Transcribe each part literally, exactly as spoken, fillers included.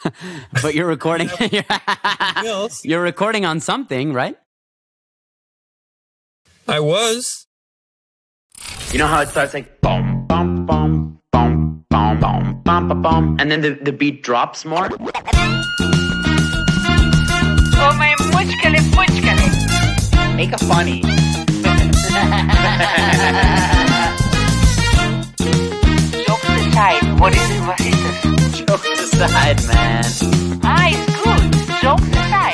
But you're recording. You're recording on something, right? I was. You know how it starts like boom, boom, boom, boom, boom, boom, boom, boom, boom, and then the, the beat drops more. Oh my muchkale, muchkale. Make a funny. Jokes aside, what is it? What is this? Jokes aside, man. Ah, it's good. Jokes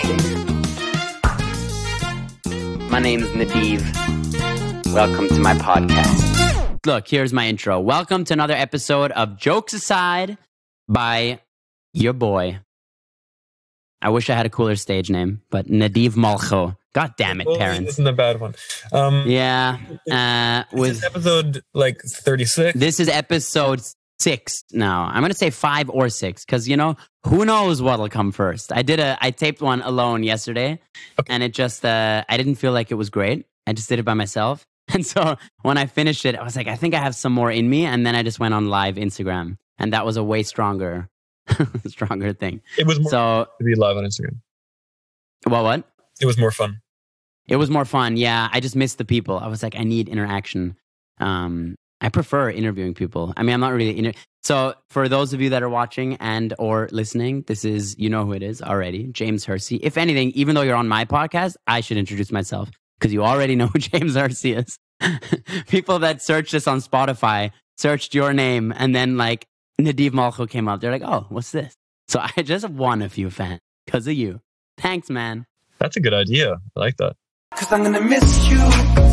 aside. My name's Nadiv. Welcome to my podcast. Look, here's my intro. Welcome to another episode of Jokes Aside by your boy. I wish I had a cooler stage name, but Nadiv Malcho. God damn it, Well, parents. isn't a bad one. Um, Yeah. Uh, Is with this episode like thirty-six? This is episode six now. I'm going to say five or six because, you know, who knows what'll come first. I did a, I taped one alone yesterday Okay. and it just, uh, I didn't feel like it was great. I just did it by myself. And so when I finished it, I was like, I think I have some more in me. And then I just went on live Instagram and that was a way stronger, stronger thing. It was more So, to be live on Instagram. well, what? It was more fun. It was more fun. Yeah. I just missed the people. I was like, I need interaction. Um, I prefer interviewing people. I mean, I'm not really... Inter- so for those of you that are watching and or listening, this is, you know who it is already, James Hersey. If anything, even though you're on my podcast, I should introduce myself because you already know who James Hersey is. People that searched this on Spotify, searched your name, and then like Nadiv Malcho came up. They're like, oh, what's this? So I just won a few fans because of you. Thanks, man. That's a good idea. I like that. Cause I'm gonna miss you.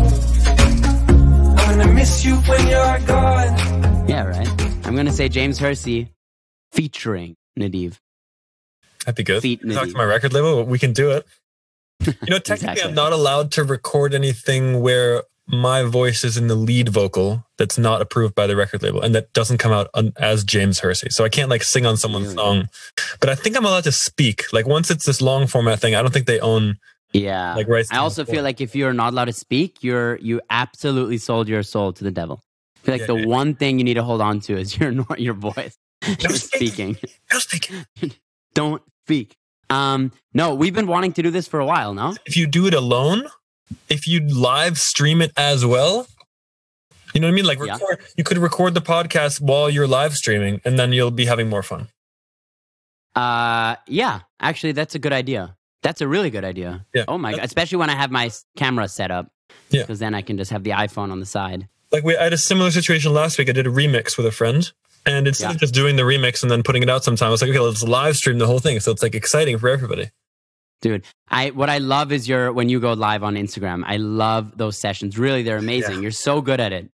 I'm gonna miss you when you're gone. Yeah, right. I'm going to say James Hersey featuring Nadiv. That'd be good. Feet Talk Nadiv. to my record label. We can do it. You know, technically, Exactly. I'm not allowed to record anything where my voice is in the lead vocal that's not approved by the record label and that doesn't come out un- as James Hersey. So I can't like sing on someone's Really? song. But I think I'm allowed to speak. Like once it's this long format thing, I don't think they own. Yeah. Like, right I also feel like if you're not allowed to speak, you're you absolutely sold your soul to the devil. I feel like Yeah, the yeah. one thing you need to hold on to is your not your voice. You're speaking. No speaking. Don't speak. Um, no, we've been wanting to do this for a while now. If you do it alone, if you live stream it as well, you know what I mean? Like Yeah. record, you could record the podcast while you're live streaming and then you'll be having more fun. Uh, yeah, actually, that's a good idea. That's a really good idea. Yeah. Oh my god, especially when I have my s- camera set up. Yeah. Because then I can just have the iPhone on the side. Like we I had a similar situation last week. I did a remix with a friend. And instead Yeah. of just doing the remix and then putting it out sometime, I was like, okay, let's live stream the whole thing. So it's like exciting for everybody. Dude, I what I love is your when you go live on Instagram. I love those sessions. Really, they're amazing. Yeah. You're so good at it.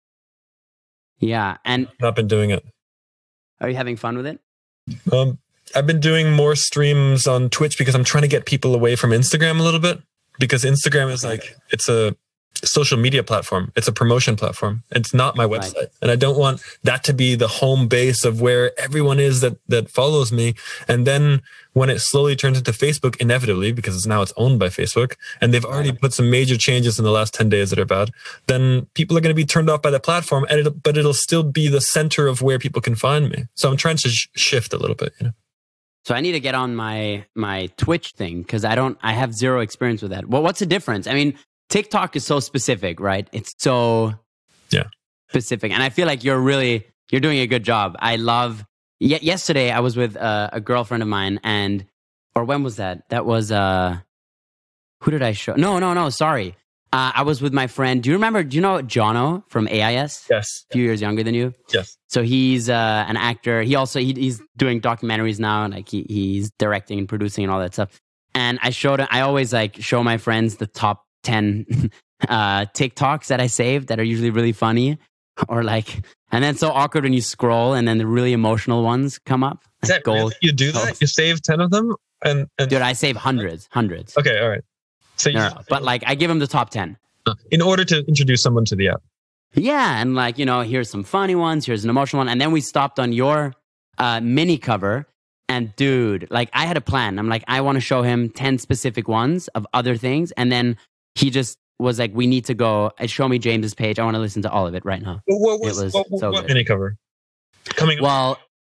Yeah, and Not been doing it. are you having fun with it? Um, I've been doing more streams on Twitch because I'm trying to get people away from Instagram a little bit because Instagram is like, it's a social media platform. It's a promotion platform. It's not my Right. website. And I don't want that to be the home base of where everyone is that, that follows me. And then when it slowly turns into Facebook, inevitably, because it's now it's owned by Facebook and they've already put some major changes in the last ten days that are bad, then people are going to be turned off by the platform and it'll, but it'll still be the center of where people can find me. So I'm trying to sh- shift a little bit, you know? So I need to get on my my Twitch thing because I don't I have zero experience with that. Well, what's the difference? I mean, TikTok is so specific, right? It's so Yeah. specific, and I feel like you're really you're doing a good job. I love. Y- yesterday, I was with uh, a girlfriend of mine, and or when was that? That was uh, who did I show? No, no, no. Sorry, uh, I was with my friend. Do you remember? Do you know Jono from A I S? Yes. A few years younger than you. Yes. So he's uh, an actor. He also he, he's doing documentaries now, and like he, he's directing and producing and all that stuff. And I showed I always like show my friends the top ten uh, TikToks that I saved that are usually really funny, or like, and then it's so awkward when you scroll and then the really emotional ones come up. Is that Gold. really? You do that? posts. You save ten of them? And, and Dude, I save hundreds, hundreds. okay, all right. So you, No, no, but like I give them the top ten. in order to introduce someone to the app. Yeah, and like, you know, here's some funny ones, here's an emotional one. And then we stopped on your uh, mini cover. And dude, like I had a plan. I'm like, I want to show him ten specific ones of other things. And then he just was like, we need to go. uh, Show me James's page. I want to listen to all of it right now. What, It was what, so what good. mini cover? Coming up. Well,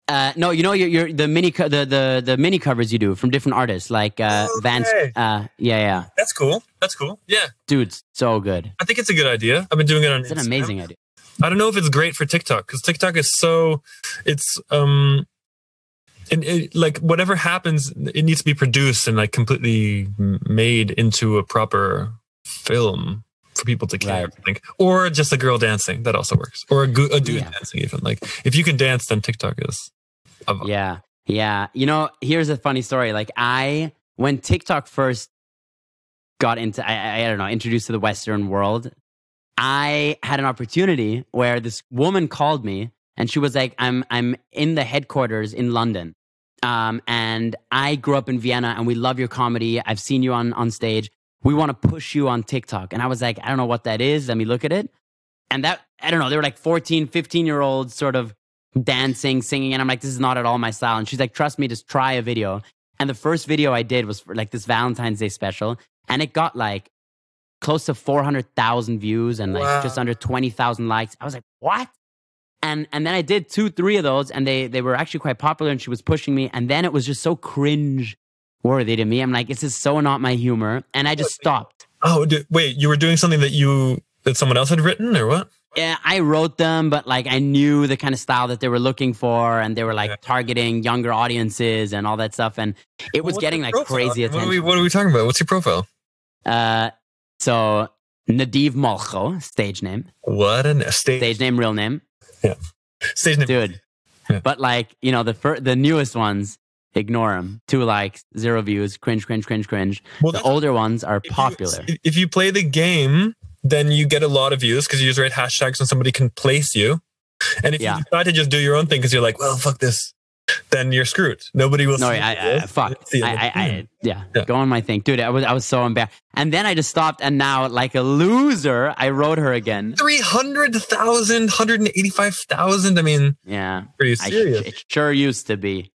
Uh, no, you know, you're, you're the mini co- the, the the mini covers you do from different artists, like uh, Okay. Vance. Uh, yeah, yeah, That's cool. That's cool. Yeah. dude, so good. I think it's a good idea. I've been doing it on It's an Instagram. amazing idea. I don't know if it's great for TikTok because TikTok is so, it's, um, and it, like whatever happens, it needs to be produced and like completely made into a proper film for people to care, Right. I think. Or just a girl dancing. That also works. Or a, go- a dude Yeah. dancing even. Like if you can dance, then TikTok is. A vibe. Yeah, yeah. You know, here's a funny story. Like I, when TikTok first got into, I, I, I don't know, introduced to the Western world, I had an opportunity where this woman called me and she was like, I'm I'm in the headquarters in London. Um, and I grew up in Vienna and we love your comedy. I've seen you on, on stage. We want to push you on TikTok. And I was like, I don't know what that is. Let me look at it. And that, I don't know, they were like fourteen, fifteen year olds sort of dancing, singing. And I'm like, this is not at all my style. And she's like, trust me, just try a video. And the first video I did was for like this Valentine's Day special. And it got like close to four hundred thousand views and like Wow. just under twenty thousand likes. I was like, what? And and then I did two, three of those and they they were actually quite popular and she was pushing me. And then it was just so cringe worthy to me. I'm like, this is so not my humor. And I just stopped. Oh, d- wait, you were doing something that you, that someone else had written or what? Yeah, I wrote them, but like I knew the kind of style that they were looking for and they were like Yeah. targeting younger audiences and all that stuff. And it was What's getting your like profile? crazy What are, attention. we, what are we talking about? What's your profile? Uh, so Nadiv Molcho, stage name, What an stage, stage name, real name, stage name. dude. Yeah. But like you know, the fir- the newest ones, ignore them. Two likes, zero views, cringe, cringe, cringe, cringe. Well, The that's- older ones are if you- popular. If you play the game, then you get a lot of views because you use the right hashtags and somebody can place you. And if Yeah. you decide to just do your own thing because you're like, well, fuck this, then you're screwed. Nobody will No, see I, I, this. fuck. See it. I, I, I, yeah, Yeah. go on my thing, dude. I was, I was so embarrassed, and then I just stopped. And now, like a loser, I wrote her again. three hundred thousand, one hundred eighty-five thousand. I mean, Yeah, pretty I, serious. it sure used to be.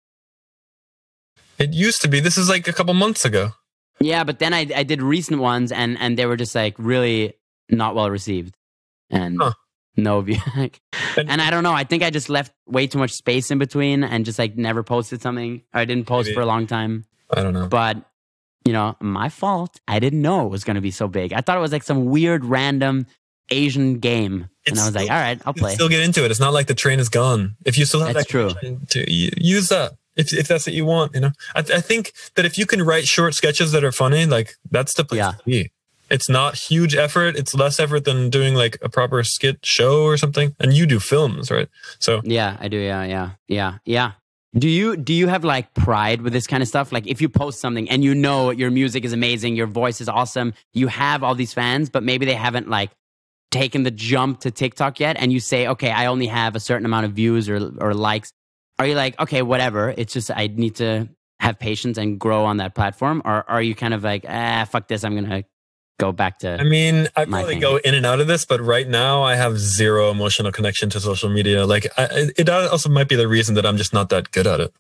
It used to be. This is like a couple months ago. Yeah, but then I, I did recent ones, and and they were just like really not well received, and Huh. no view. like, And- and I don't know. I think I just left way too much space in between, and just like never posted something. Or I didn't post Maybe. for a long time. I don't know. But you know, my fault. I didn't know it was going to be so big. I thought it was like some weird random Asian game, and It's I was like, still- all right, I'll You can play. still get into it. It's not like the train is gone. If you still have That's that true. connection to y- use that. If, if that's what you want, you know, I, I think that if you can write short sketches that are funny, like that's the place Yeah. to be. It's not huge effort. It's less effort than doing like a proper skit show or something. And you do films, right? So Yeah, I do. Yeah, yeah, yeah, yeah. Do you do you have like pride with this kind of stuff? Like if you post something and you know your music is amazing, your voice is awesome, you have all these fans, but maybe they haven't like taken the jump to TikTok yet, and you say, okay, I only have a certain amount of views or or likes. Are you like, okay, whatever? It's just I need to have patience and grow on that platform, or are you kind of like, ah, fuck this, I'm gonna go back to? I mean, I My probably thing. go in and out of this, but right now I have zero emotional connection to social media. Like, I, it also might be the reason that I'm just not that good at it.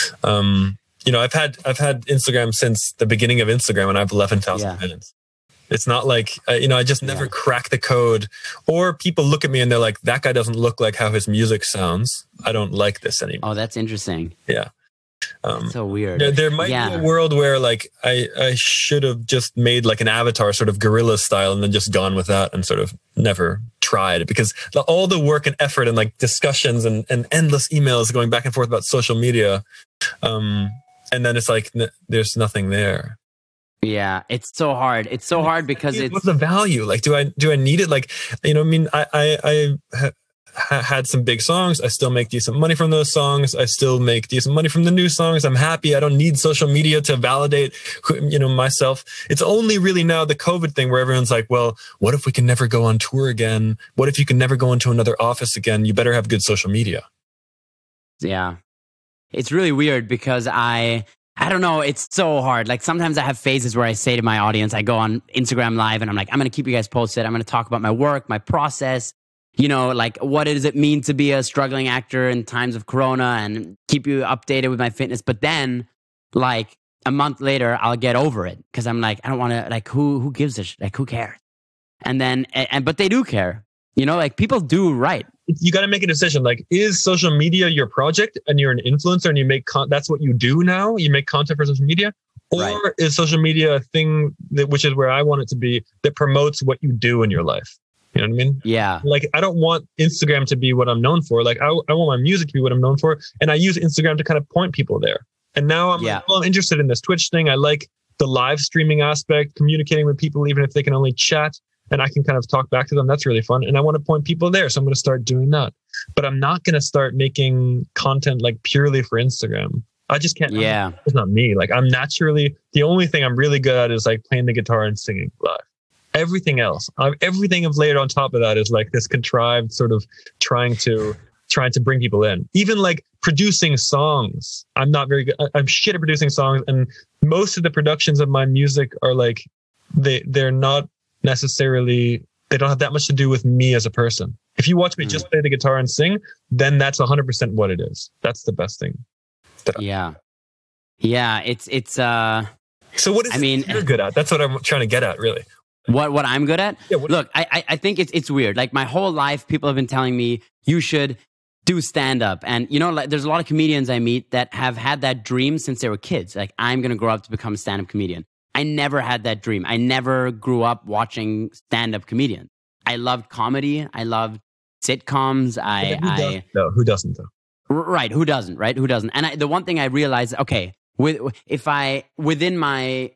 Um, you know, I've had I've had Instagram since the beginning of Instagram, and I have eleven thousand Yeah. minutes. It's not like uh, you know, I just never Yeah. crack the code, or people look at me and they're like, "That guy doesn't look like how his music sounds. I don't like this anymore." Oh, that's interesting. Yeah. Um, So weird. there, there might Yeah. be a world where like I, I should have just made like an avatar sort of guerrilla style and then just gone with that and sort of never tried, because the, all the work and effort and like discussions and, and endless emails going back and forth about social media. Um, and then it's like, n- there's nothing there. Yeah, it's so hard. It's so hard because it's What's the value? Like, do I, do I need it? Like, you know, I mean, I, I, I ha- ha- had some big songs. I still make decent money from those songs. I still make decent money from the new songs. I'm happy. I don't need social media to validate, who- you know, myself. It's only really now the COVID thing where everyone's like, well, what if we can never go on tour again? What if you can never go into another office again? You better have good social media. yeah. It's really weird because I I don't know, it's so hard. Like sometimes I have phases where I say to my audience, I go on Instagram Live and I'm like, I'm going to keep you guys posted. I'm going to talk about my work, my process, you know, like what does it mean to be a struggling actor in times of Corona, and keep you updated with my fitness. But then like a month later, I'll get over it because I'm like, I don't want to, like, who who gives a shit? Like, who cares? And then, and, but they do care. You know, like people do write. you got to make a decision. Like, is social media your project and you're an influencer and you make con- that's what you do now? You make content for social media, or Right. is social media a thing that, which is where I want it to be, that promotes what you do in your life? You know what I mean? Yeah. Like, I don't want Instagram to be what I'm known for. Like, I, I want my music to be what I'm known for, and I use Instagram to kind of point people there. And now I'm Yeah. like, well, I'm interested in this Twitch thing. I like the live streaming aspect, communicating with people, even if they can only chat. And I can kind of talk back to them. That's really fun. And I want to point people there. So I'm going to start doing that. But I'm not going to start making content like purely for Instagram. I just can't. Yeah. It's not me. Like, I'm naturally, the only thing I'm really good at is like playing the guitar and singing live. Everything else, I've, everything I've layered on top of that is like this contrived sort of trying to, trying to bring people in. Even like producing songs. I'm not very good. I'm shit at producing songs. And most of the productions of my music are like, they, they're not necessarily, they don't have that much to do with me as a person. If you watch me mm. just play the guitar and sing, then that's one hundred percent what it is. That's the best thing. Yeah. Yeah, it's it's uh so what is I mean, you're good at? That's what I'm trying to get at, really. What what I'm good at? Yeah, what Look, I, I I think it's it's weird. Like, my whole life people have been telling me you should do stand up. And you know, like, there's a lot of comedians I meet that have had that dream since they were kids. Like, I'm going to grow up to become a stand up comedian. I never had that dream. I never grew up watching stand-up comedians. I loved comedy. I loved sitcoms. I, who, I doesn't, though? Who doesn't though? Right. Who doesn't? Right. Who doesn't? And I, the one thing I realized, okay, with if I within my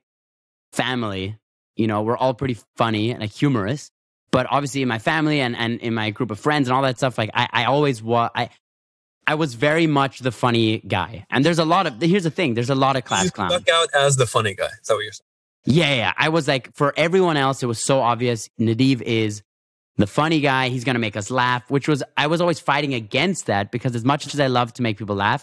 family, you know, we're all pretty funny and like humorous. But obviously, in my family and, and in my group of friends and all that stuff, like I, I always was. I I was very much the funny guy. And there's a lot of here's the thing. There's a lot of class you clowns. stuck out as the funny guy. Is that what you're saying? Yeah, yeah. I was like, for everyone else, it was so obvious. Nadiv is the funny guy. He's going to make us laugh, which was, I was always fighting against that because as much as I love to make people laugh,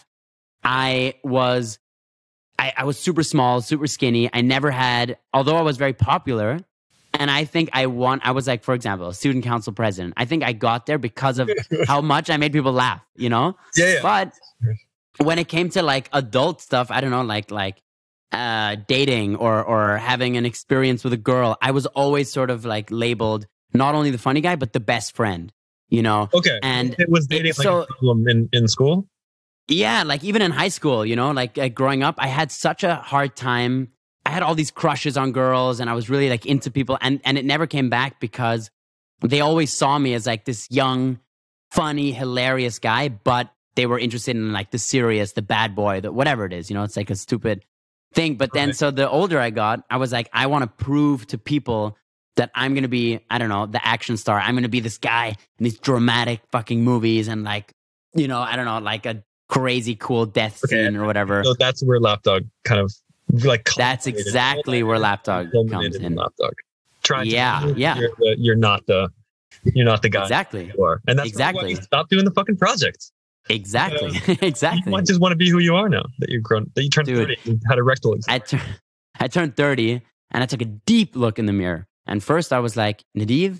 I was, I, I was super small, super skinny. I never had, although I was very popular, and I think I won, I was like, for example, student council president. I think I got there because of how much I made people laugh, you know? Yeah, yeah. But when it came to like adult stuff, I don't know, like, like, uh dating or or having an experience with a girl, I was always sort of like labeled not only the funny guy but the best friend, you know. Okay. And it was dating it, like so, a problem in in school. Yeah, like even in high school, you know, like uh, growing up, I had such a hard time. I had all these crushes on girls and I was really like into people, and and it never came back because they always saw me as like this young, funny, hilarious guy, but they were interested in like the serious, the bad boy, the whatever it is, you know. It's like a stupid thing. But then, right. so the older I got, I was like, I want to prove to people that I'm going to be, I don't know, the action star. I'm going to be this guy in these dramatic fucking movies and like, you know, I don't know, like a crazy cool death Okay. scene or whatever. So that's where Lapdog kind of like. That's exactly where Lapdog comes in. Lapdog. Trying Yeah, to yeah. You're, the, you're not the, you're not the guy. Exactly. You are. And that's Exactly. why you stop doing the fucking project. Exactly. You exactly. might just want to be who you are now that you're grown, that you turned Dude, thirty, you had a rectal exam. I, tur- I turned thirty and I took a deep look in the mirror. And first I was like, Nadiv,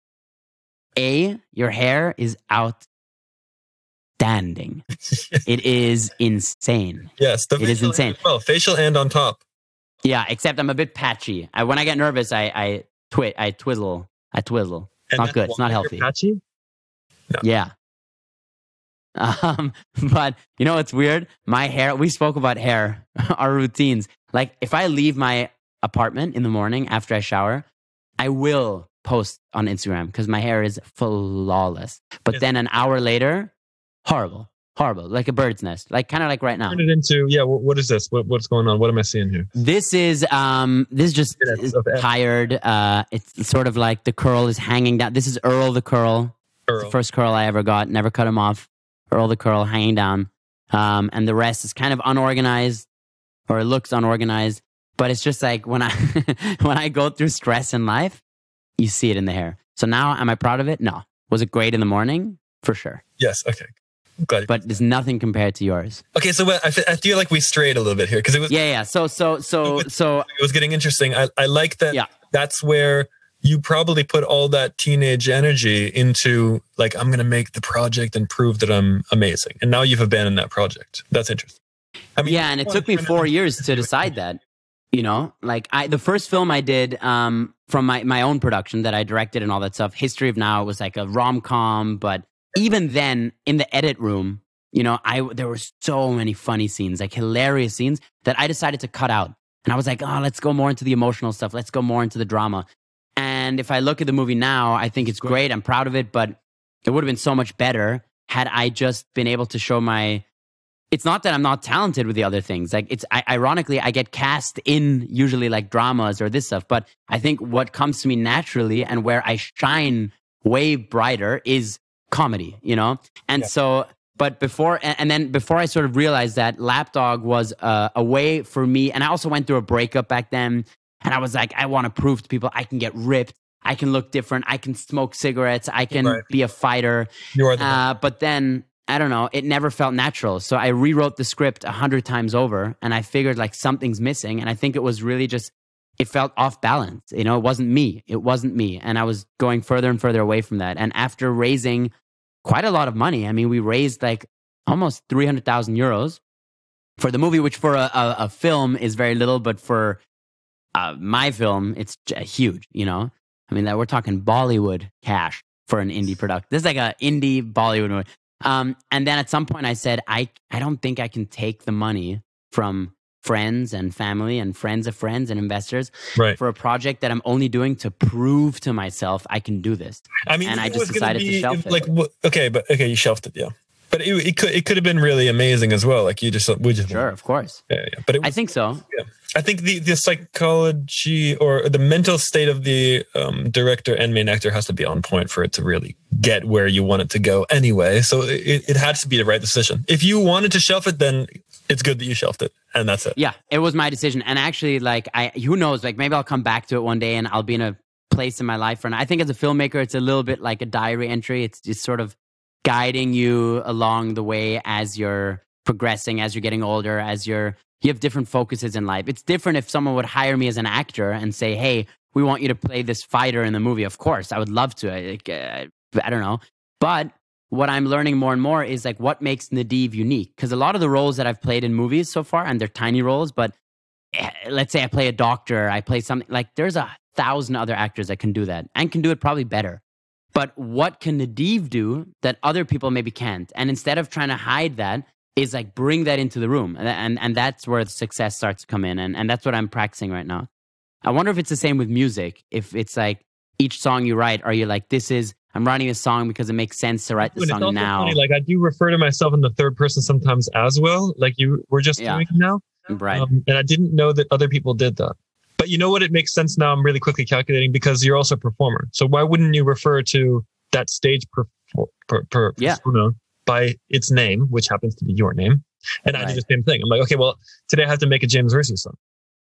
A, your hair is outstanding. It is insane. Yes, the It is facial insane. as Well, facial and on top. Yeah, except I'm a bit patchy. I, when I get nervous, I, I twit, I twizzle, I twizzle. It's And not that's good. It's why not you're healthy. Patchy? Yeah. Um, but you know what's weird? My hair, we spoke about hair, our routines. Like if I leave my apartment in the morning after I shower, I will post on Instagram because my hair is flawless. But Yes. then an hour later, horrible, horrible, like a bird's nest, like kind of like right now. Turn it into, yeah, what, what is this? What, what's going on? What am I seeing here? This is um this is just Yeah, is of F. tired. Uh it's sort of like the curl is hanging down. This is Earl the curl. It's Earl. the first curl I ever got. Never cut him off. Earl the curl hanging down. Um and the rest is kind of unorganized or it looks unorganized. But it's just like when I when I go through stress in life, you see it in the hair. So now am I proud of it? No. Was it great in the morning? For sure. Yes, okay. I'm glad you- But there's nothing compared to yours. okay, so uh, I, fe- I feel like we strayed a little bit here because it was Yeah, yeah. So so so so it was getting interesting. I, I like that. Yeah. That's where you probably put all that teenage energy into like, I'm going to make the project and prove that I'm amazing. And now you've abandoned that project. That's interesting. I mean, yeah, and it took me four years to decide that. You know, like I, the first film I did um, from my, my own production that I directed and all that stuff, History of Now, was like a rom com, but even then in the edit room, you know, I there were so many funny scenes, like hilarious scenes that I decided to cut out. And I was like, oh, let's go more into the emotional stuff. Let's go more into the drama. And if I look at the movie now, I think it's great. I'm proud of it, but it would have been so much better had I just been able to show my... It's not that I'm not talented with the other things. Like it's I, ironically, I get cast in usually like dramas or this stuff. But I think what comes to me naturally and where I shine way brighter is comedy, you know? And yeah. so... But before, and then before I sort of realized that Lapdog was uh, a way for me, and I also went through a breakup back then, and I was like, I want to prove to people I can get ripped, I can look different, I can smoke cigarettes, I can right. be a fighter. You are the uh, but then, I don't know, it never felt natural. So I rewrote the script a hundred times over, and I figured like something's missing, and I think it was really just, it felt off balance. You know, it wasn't me. It wasn't me. And I was going further and further away from that. And after raising quite a lot of money. I mean, we raised like almost three hundred thousand euros for the movie, which for a, a, a film is very little, but for uh, my film, it's huge, you know? I mean, that we're talking Bollywood cash for an indie product. This is like an indie Bollywood movie. Um, and then at some point I said, I, I don't think I can take the money from friends and family and friends of friends and investors right. for a project that I'm only doing to prove to myself I can do this. I mean, and I just decided be, to shelf it. Like, okay, but okay, you shelved it, yeah. But it, it could it could have been really amazing as well. Like you just we just sure, of course. Yeah, yeah. But it was, I think so. Yeah, I think the the psychology or the mental state of the um, director and main actor has to be on point for it to really get where you want it to go. Anyway, so it it had to be the right decision. If you wanted to shelf it, then it's good that you shelved it, and that's it. Yeah, it was my decision. And actually, like, I who knows? Like, maybe I'll come back to it one day, and I'll be in a place in my life. And I think as a filmmaker, it's a little bit like a diary entry. It's just sort of guiding you along the way as you're progressing, as you're getting older, as you're you have different focuses in life. It's different if someone would hire me as an actor and say, "Hey, we want you to play this fighter in the movie." Of course, I would love to. Like, uh, I don't know, but what I'm learning more and more is like what makes Nadiv unique. Because a lot of the roles that I've played in movies so far, and they're tiny roles, but let's say I play a doctor, I play something, like there's a thousand other actors that can do that and can do it probably better. But what can Nadiv do that other people maybe can't? And instead of trying to hide that, is like bring that into the room. And, and, and that's where the success starts to come in. And, and that's what I'm practicing right now. I wonder if it's the same with music. If it's like each song you write, are you like, this is, I'm writing a song because it makes sense to write the song now. Funny, like I do refer to myself in the third person sometimes as well. Like you were just yeah. doing now. Right. Um, and I didn't know that other people did that. But you know what? It makes sense now. I'm really quickly calculating because you're also a performer. So why wouldn't you refer to that stage per, per, per yeah. persona by its name, which happens to be your name? And right. I do the same thing. I'm like, okay, well, today I have to make a James Versi song.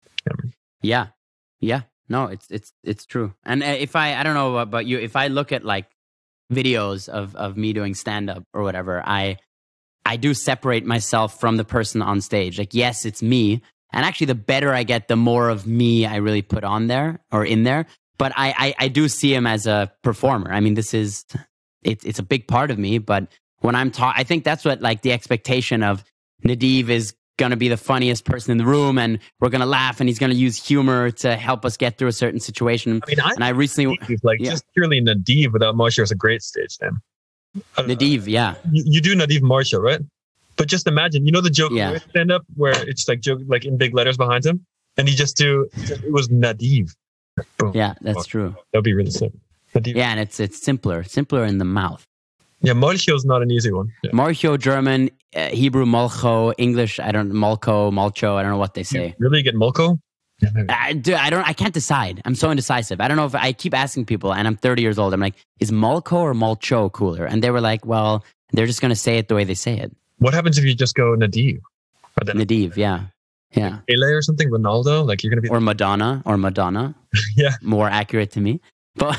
Yeah. Yeah. No, it's it's it's true. And if I, I don't know about you, if I look at like videos of, of me doing stand-up or whatever, I I do separate myself from the person on stage. Like, yes, it's me. And actually, the better I get, the more of me I really put on there or in there. But I, I, I do see him as a performer. I mean, this is, it, it's a big part of me. But when I'm talking, I think that's what like the expectation of Nadiv is going to be the funniest person in the room and we're going to laugh and he's going to use humor to help us get through a certain situation. I mean, I, and I recently... Like yeah. just purely Nadiv without Marshall is a great stage name. Nadiv, yeah. You, you do Nadiv Marshall, right? But just imagine, you know the joke yeah. stand up where it's like joke like in big letters behind him, and he just do it was Nadiv. Boom. Yeah, that's oh, true. That'd be really simple. Nadiv. Yeah, and it's it's simpler, simpler in the mouth. Yeah, Molcho is not an easy one. Yeah. Molcho, German, uh, Hebrew Molcho, English. I don't Molko, Molcho. I don't know what they say. You really get Molko? Yeah, I, do, I don't. I can't decide. I'm so indecisive. I don't know if I keep asking people, and I'm thirty years old. I'm like, is Molko or Molcho cooler? And they were like, well, they're just going to say it the way they say it. What happens if you just go Nadiv? Or then Nadiv, yeah. Yeah. Like Pele or something, Ronaldo? Like you're going to be... Or Madonna, or Madonna. Yeah. More accurate to me. But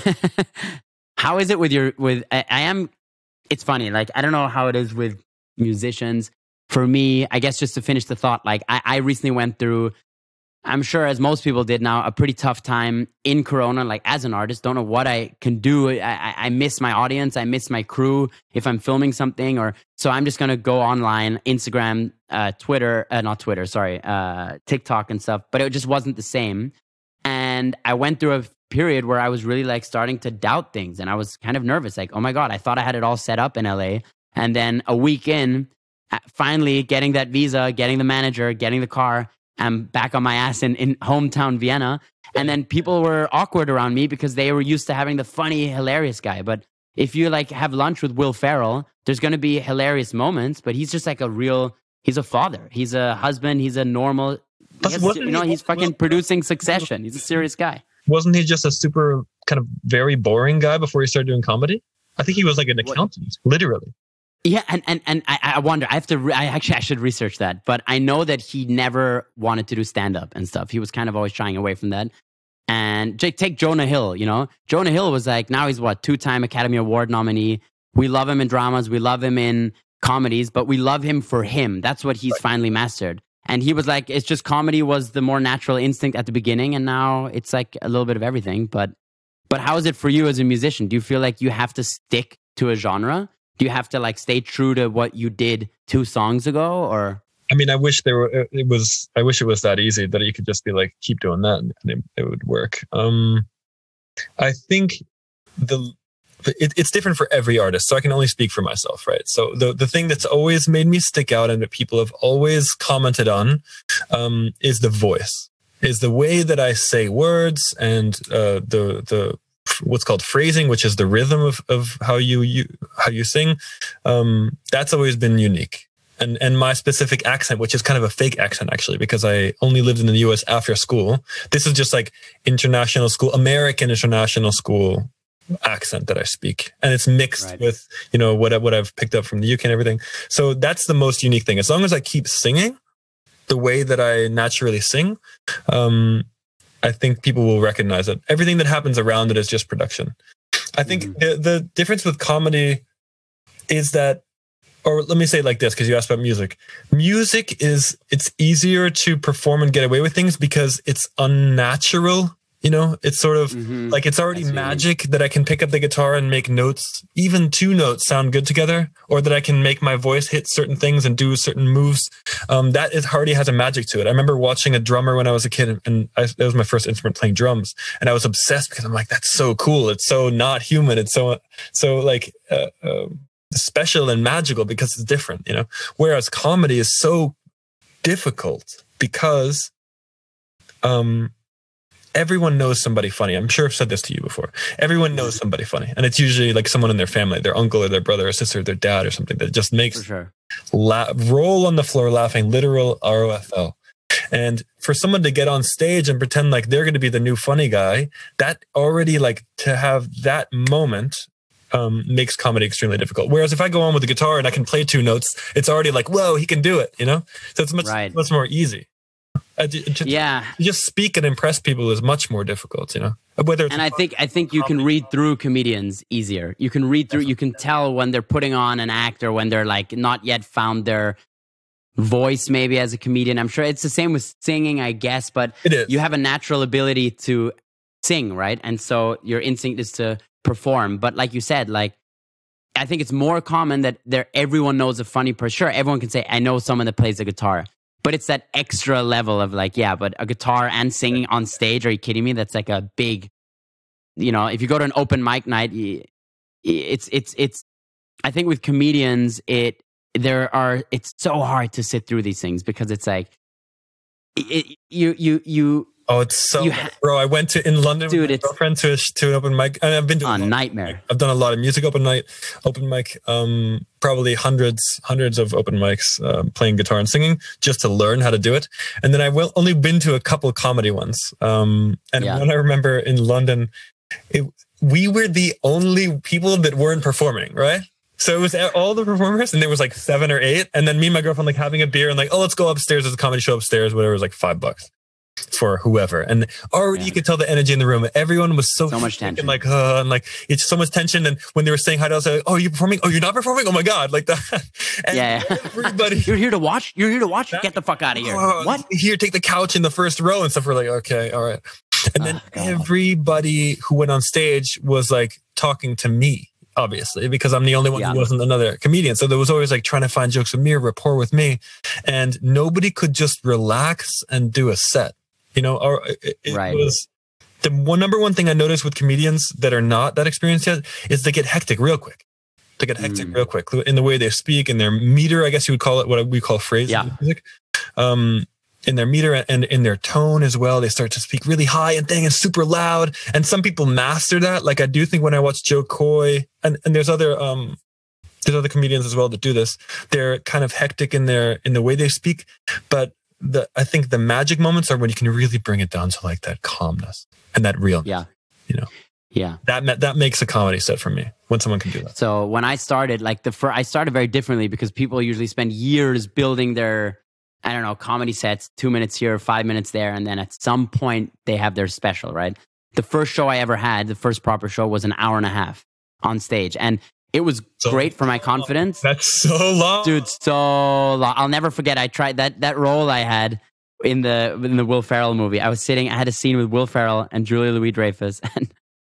how is it with your... with? I, I am... It's funny. Like, I don't know how it is with musicians. For me, I guess just to finish the thought, like I, I recently went through... I'm sure, as most people did now, a pretty tough time in Corona, like as an artist, don't know what I can do. I, I, I miss my audience. I miss my crew if I'm filming something. Or so I'm just going to go online, Instagram, uh, Twitter, uh, not Twitter, sorry, uh, TikTok and stuff. But it just wasn't the same. And I went through a period where I was really like starting to doubt things, and I was kind of nervous. Like, oh my God, I thought I had it all set up in L A. And then a week in, finally getting that visa, getting the manager, getting the car, I'm back on my ass in, in hometown Vienna. And then people were awkward around me because they were used to having the funny, hilarious guy. But if you like have lunch with Will Ferrell, there's going to be hilarious moments, but he's just like a real, he's a father. He's a husband. He's a normal, he has, you know, he's fucking producing Succession. He's a serious guy. Wasn't he just a super kind of very boring guy before he started doing comedy? I think he was like an accountant, what? literally. Yeah, and and and I, I wonder. I have to. Re- I actually I should research that. But I know that he never wanted to do stand up and stuff. He was kind of always shying away from that. And take Jonah Hill. You know, Jonah Hill was like, now he's what, two time Academy Award nominee. We love him in dramas. We love him in comedies. But we love him for him. That's what he's finally mastered. And he was like, it's just comedy was the more natural instinct at the beginning, and now it's like a little bit of everything. But but how is it for you as a musician? Do you feel like you have to stick to a genre? Do you have to like stay true to what you did two songs ago, or? I mean, I wish there were. It was. I wish it was that easy that you could just be like, keep doing that, and it, it would work. Um, I think the it, it's different for every artist, so I can only speak for myself, right? So the the thing that's always made me stick out and that people have always commented on um, is the voice, is the way that I say words and uh, the the. what's called phrasing, which is the rhythm of, of how you, you how you sing. Um, that's always been unique. And and my specific accent, which is kind of a fake accent actually, because I only lived in the U S after school. This is just like international school, American international school accent that I speak. And it's mixed right. with, you know, what, what I've picked up from the U K and everything. So that's the most unique thing. As long as I keep singing the way that I naturally sing, um, I think people will recognize it. Everything that happens around it is just production. I think mm-hmm. the, the difference with comedy is that, or let me say it like this, because you asked about music. Music is, it's easier to perform and get away with things because it's unnatural. You know, it's sort of mm-hmm. like it's already magic that I can pick up the guitar and make notes, even two notes sound good together, or that I can make my voice hit certain things and do certain moves. Um, that is already has a magic to it. I remember watching a drummer when I was a kid, and I, that was my first instrument playing drums, and I was obsessed because I'm like, that's so cool. It's so not human. It's so so like uh, uh, special and magical because it's different, you know. Whereas comedy is so difficult because um. everyone knows somebody funny. I'm sure I've said this to you before. Everyone knows somebody funny. And it's usually like someone in their family, their uncle or their brother or sister, or their dad or something that just makes for sure. la- roll on the floor laughing, literal R O F L. And for someone to get on stage and pretend like they're going to be the new funny guy, that already like to have that moment um, makes comedy extremely difficult. Whereas if I go on with the guitar and I can play two notes, it's already like, whoa, he can do it, you know? So it's much, right. much more easy. Uh, to, to, yeah, to just speak and impress people is much more difficult, you know. Whether and I think I think you can read through comedians easier. You can read through. You can tell when they're putting on an act or when they're like not yet found their voice, maybe as a comedian. I'm sure it's the same with singing, I guess. But it is. You have a natural ability to sing, right? And so your instinct is to perform. But like you said, like I think it's more common that there everyone knows a funny person. Sure, everyone can say, "I know someone that plays the guitar." But it's that extra level of like, yeah, but a guitar and singing on stage, are you kidding me? That's like a big, you know, if you go to an open mic night, it's, it's, it's, I think with comedians, it, there are, it's so hard to sit through these things because it's like, it, you, you, you, Oh, it's so, ha- bro. I went to in London dude, with my girlfriend to a, to an open mic. And I've been to a nightmare. I've done a lot of music open night, open mic, um, probably hundreds, hundreds of open mics, um, playing guitar and singing just to learn how to do it. And then I will only been to a couple of comedy ones. Um, and yeah. When I remember in London, it, we were the only people that weren't performing, right? So it was all the performers, and there was like seven or eight. And then me and my girlfriend like having a beer and like, oh, let's go upstairs. There's a comedy show upstairs. Whatever, it was like five bucks. For whoever, and already yeah. you could tell the energy in the room. Everyone was so, so much tension, like uh, and like it's so much tension. And when they were saying hi to us, like, "Oh, you're performing? Oh, you're not performing? Oh my god!" Like that. And yeah, yeah. everybody, you're here to watch. You're here to watch. Get the fuck out of here. Uh, what? Here, take the couch in the first row and stuff. We're like, okay, all right. And then oh, everybody who went on stage was like talking to me, obviously, because I'm the only one yeah. who wasn't another comedian. So there was always like trying to find jokes with me, or rapport with me, and nobody could just relax and do a set. You know, or it, it right. was the one number one thing I notice with comedians that are not that experienced yet is they get hectic real quick. They get hectic mm. real quick in the way they speak, in their meter, I guess you would call it, what we call phrase yeah. in music. Um, in their meter and in their tone as well. They start to speak really high and thing and super loud. And some people master that. Like I do think when I watch Joe Coy and, and there's other, um, there's other comedians as well that do this. They're kind of hectic in their, in the way they speak. But the, I think the magic moments are when you can really bring it down to like that calmness and that realness. Yeah. You know? Yeah. That, that makes a comedy set for me when someone can do that. So when I started, like the first, I started very differently because people usually spend years building their, I don't know, comedy sets, two minutes here, five minutes there. And then at some point they have their special, right? The first show I ever had, the first proper show was an hour and a half on stage. And it was so great for my confidence. That's so long. Dude, so long. I'll never forget. I tried that, that role I had in the, in the Will Ferrell movie. I was sitting, I had a scene with Will Ferrell and Julia Louis-Dreyfus. And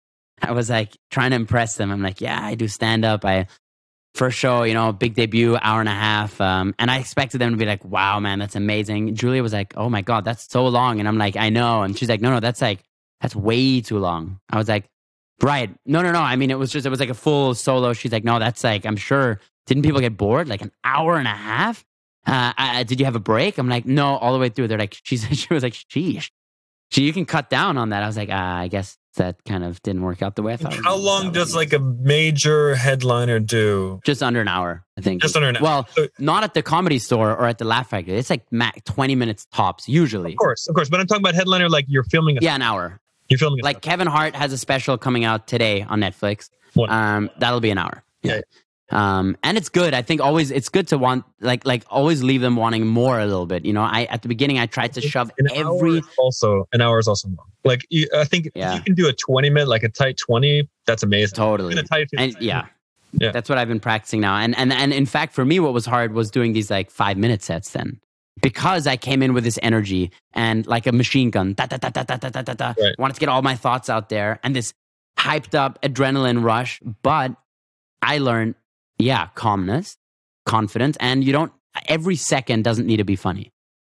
I was like trying to impress them. I'm like, yeah, I do stand up. I, First show, you know, big debut, hour and a half. Um, and I expected them to be like, wow, man, that's amazing. Julia was like, oh my God, that's so long. And I'm like, I know. And she's like, no, no, that's like, that's way too long. I was like, right. No, no, no. I mean, it was just, it was like a full solo. She's like, no, that's like, I'm sure. Didn't people get bored? Like an hour and a half? Uh, I, did you have a break? I'm like, no, all the way through. They're like, she's, she was like, sheesh. She, you can cut down on that. I was like, ah, I guess that kind of didn't work out the way I thought. How long does like a major headliner do? Just under an hour, I think. Just under an hour. Well, not at the Comedy Store or at the Laugh Factory. It's like max twenty minutes tops, usually. Of course, of course. But I'm talking about headliner like you're filming. A yeah, an hour. You're filming. A like Kevin Hart has a special coming out today on Netflix. What? Um, that'll be an hour. Yeah. yeah. Um, and it's good. I think always it's good to want like like always leave them wanting more a little bit. You know, I at the beginning I tried to shove an every. Hour also, an hour is also long. Like you, I think yeah. if you can do a twenty minute, like a tight twenty, that's amazing. Totally. A tight and yeah, yeah, that's what I've been practicing now. And and and in fact, for me, what was hard was doing these like five minute sets then. Because I came in with this energy and like a machine gun, da, da, da, da, da, da, da, da, right. wanted to get all my thoughts out there and this hyped up adrenaline rush. But I learned, yeah, calmness, confidence, and you don't, every second doesn't need to be funny.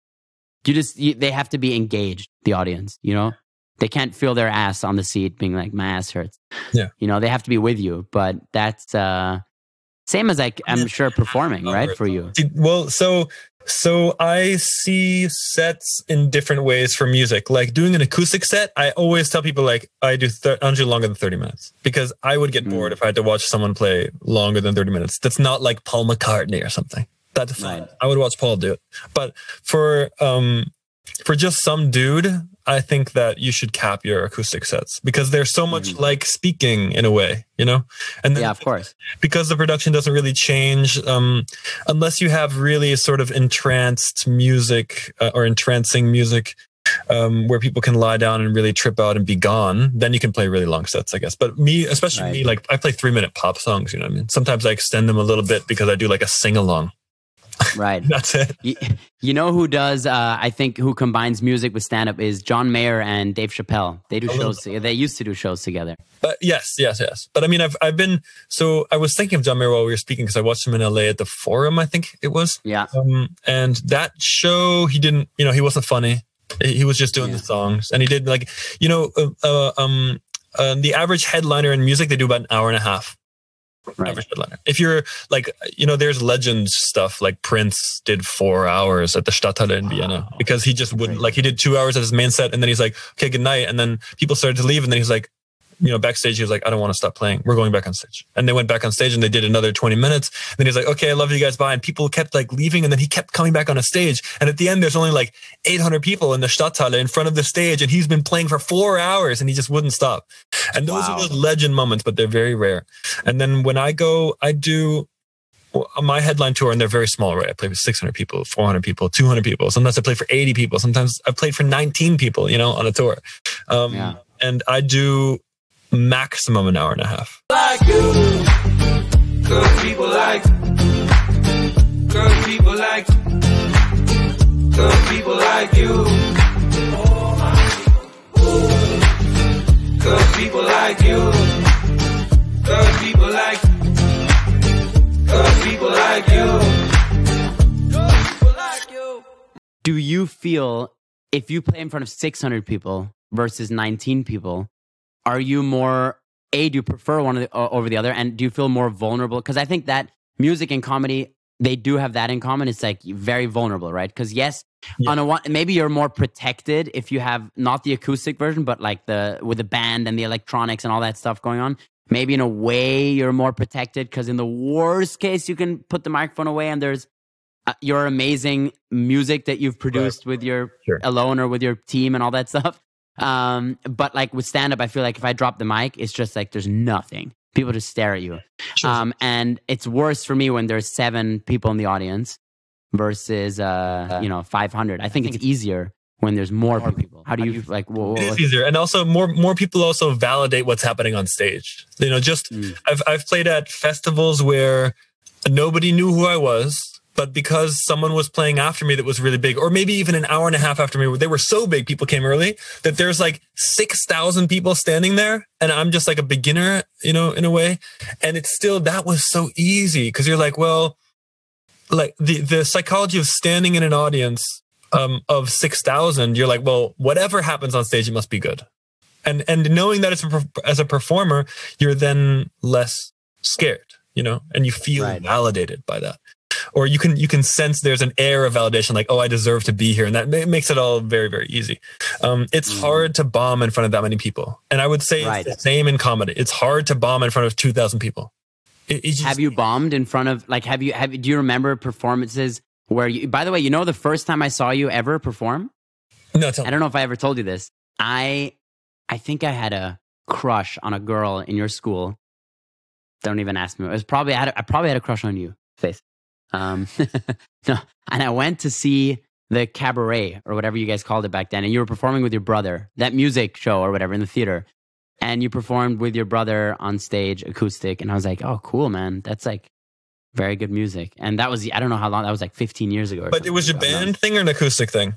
You just, you, they have to be engaged, the audience, you know? They can't feel their ass on the seat being like, my ass hurts. Yeah. You know, they have to be with you, but that's uh, same as like, I'm sure performing, right, for you. Well, so... So I see sets in different ways for music. Like doing an acoustic set, I always tell people like I do th- I don't do longer than thirty minutes because I would get bored mm. if I had to watch someone play longer than thirty minutes. That's not like Paul McCartney or something. That's fine. Right. I would watch Paul do it. But for um for just some dude, I think that you should cap your acoustic sets because they're so much mm-hmm. like speaking in a way, you know? And then yeah, of course. Because the production doesn't really change um, unless you have really sort of entranced music uh, or entrancing music um, where people can lie down and really trip out and be gone, then you can play really long sets, I guess. But me, especially right. me, like I play three minute pop songs, you know what I mean? Sometimes I extend them a little bit because I do like a sing along. Right. That's it. You, you know who does, uh, I think, who combines music with stand-up is John Mayer and Dave Chappelle. They do shows together. They used to do shows together. But yes, yes, yes. But I mean, I've I've been, so I was thinking of John Mayer while we were speaking because I watched him in L A at the Forum, I think it was. Yeah. Um, and that show, he didn't, you know, he wasn't funny. He was just doing yeah. the songs. And he did like, you know, uh, uh, um, uh, the average headliner in music, they do about an hour and a half. Right. If you're like, you know, there's legend stuff like Prince did four hours at the Stadthalle in Vienna because he just wouldn't, like he did two hours at his main set and then he's like, okay, good night. And then people started to leave and then he's like, you know, backstage, he was like, I don't want to stop playing. We're going back on stage. And they went back on stage and they did another twenty minutes. And then he's like, okay, I love you guys. Bye. And people kept like leaving. And then he kept coming back on a stage. And at the end, there's only like eight hundred people in the Stadthalle in front of the stage. And he's been playing for four hours and he just wouldn't stop. And those wow. are those legend moments, but they're very rare. And then when I go, I do my headline tour and they're very small, right? I play with six hundred people, four hundred people, two hundred people. Sometimes I play for eighty people. Sometimes I played for nineteen people, you know, on a tour. Um, yeah. And I do maximum an hour and a half. Like you, good people like, good people like, good people like you. Good people like you, good people like, good people like you, good people like you. Do you feel if you play in front of six hundred people versus nineteen people, are you more, A, do you prefer one of the, uh, over the other? And do you feel more vulnerable? Because I think that music and comedy, they do have that in common. It's like very vulnerable, right? Because yes, yeah. on a one, maybe you're more protected if you have not the acoustic version, but like the with the band and the electronics and all that stuff going on. Maybe in a way you're more protected because in the worst case you can put the microphone away and there's uh, your amazing music that you've produced right. with your sure. alone or with your team and all that stuff. Um, but like with stand up, I feel like if I drop the mic, it's just like there's nothing. People just stare at you. Sure. Um, and it's worse for me when there's seven people in the audience versus, uh, you know, five hundred. I think, I think it's, it's easier when there's more people. How do you like? Whoa, it is easier, and also more more people also validate what's happening on stage. You know, just mm. I've I've played at festivals where nobody knew who I was, but because someone was playing after me that was really big, or maybe even an hour and a half after me, they were so big, people came early, that there's like six thousand people standing there, and I'm just like a beginner, you know, in a way. And it's still, that was so easy because you're like, well, like the the psychology of standing in an audience Um, of six thousand, you're like, well, whatever happens on stage, it must be good. And and knowing that it's a, as a performer, you're then less scared, you know, and you feel right. validated by that. Or you can you can sense there's an air of validation, like, oh, I deserve to be here. And that ma- makes it all very, very easy. Um, it's mm. hard to bomb in front of that many people. And I would say right. it's the same in comedy. It's hard to bomb in front of two thousand people. It, it just, have you bombed in front of, like, have you, have do you remember performances where you, by the way, you know, the first time I saw you ever perform? No, tell me. I don't know if I ever told you this. I, I think I had a crush on a girl in your school. Don't even ask me. It was probably, I, had a, I probably had a crush on you, Faith. Um, no, and I went to see the cabaret or whatever you guys called it back then. And you were performing with your brother, that music show or whatever in the theater. And you performed with your brother on stage, acoustic. And I was like, oh, cool, man. That's like very good music. And that was, I don't know how long, that was like fifteen years ago. Or but it was a band thing or an acoustic thing?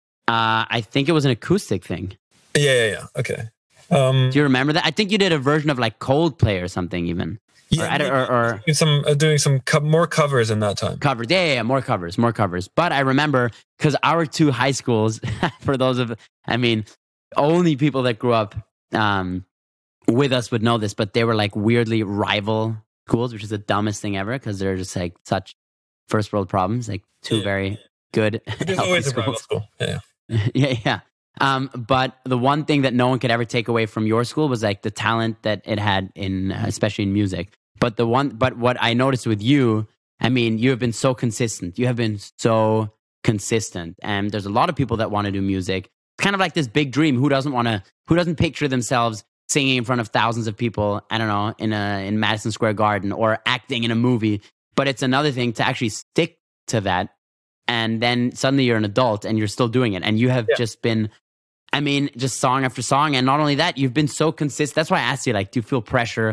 Uh, I think it was an acoustic thing. Yeah, yeah, yeah. Okay. Um, Do you remember that? I think you did a version of like Coldplay or something even. Yeah, or, or, or doing some, uh, doing some co- more covers in that time. Covers, yeah, yeah, yeah, more covers, more covers. But I remember, because our two high schools, for those of, I mean, only people that grew up um, with us would know this, but they were like weirdly rival schools, which is the dumbest thing ever, because they're just like such first world problems, like two yeah. very good. There's always schools. A rival school. Yeah, yeah, yeah. Um, but the one thing that no one could ever take away from your school was like the talent that it had in, uh, especially in music. But the one, but what I noticed with you, I mean, you have been so consistent. You have been so consistent, and there's a lot of people that want to do music. It's kind of like this big dream. Who doesn't want to? Who doesn't picture themselves singing in front of thousands of people? I don't know, in a in Madison Square Garden or acting in a movie. But it's another thing to actually stick to that, and then suddenly you're an adult and you're still doing it, and you have yeah. just been. I mean, just song after song, and not only that, you've been so consistent. That's why I asked you, like, do you feel pressure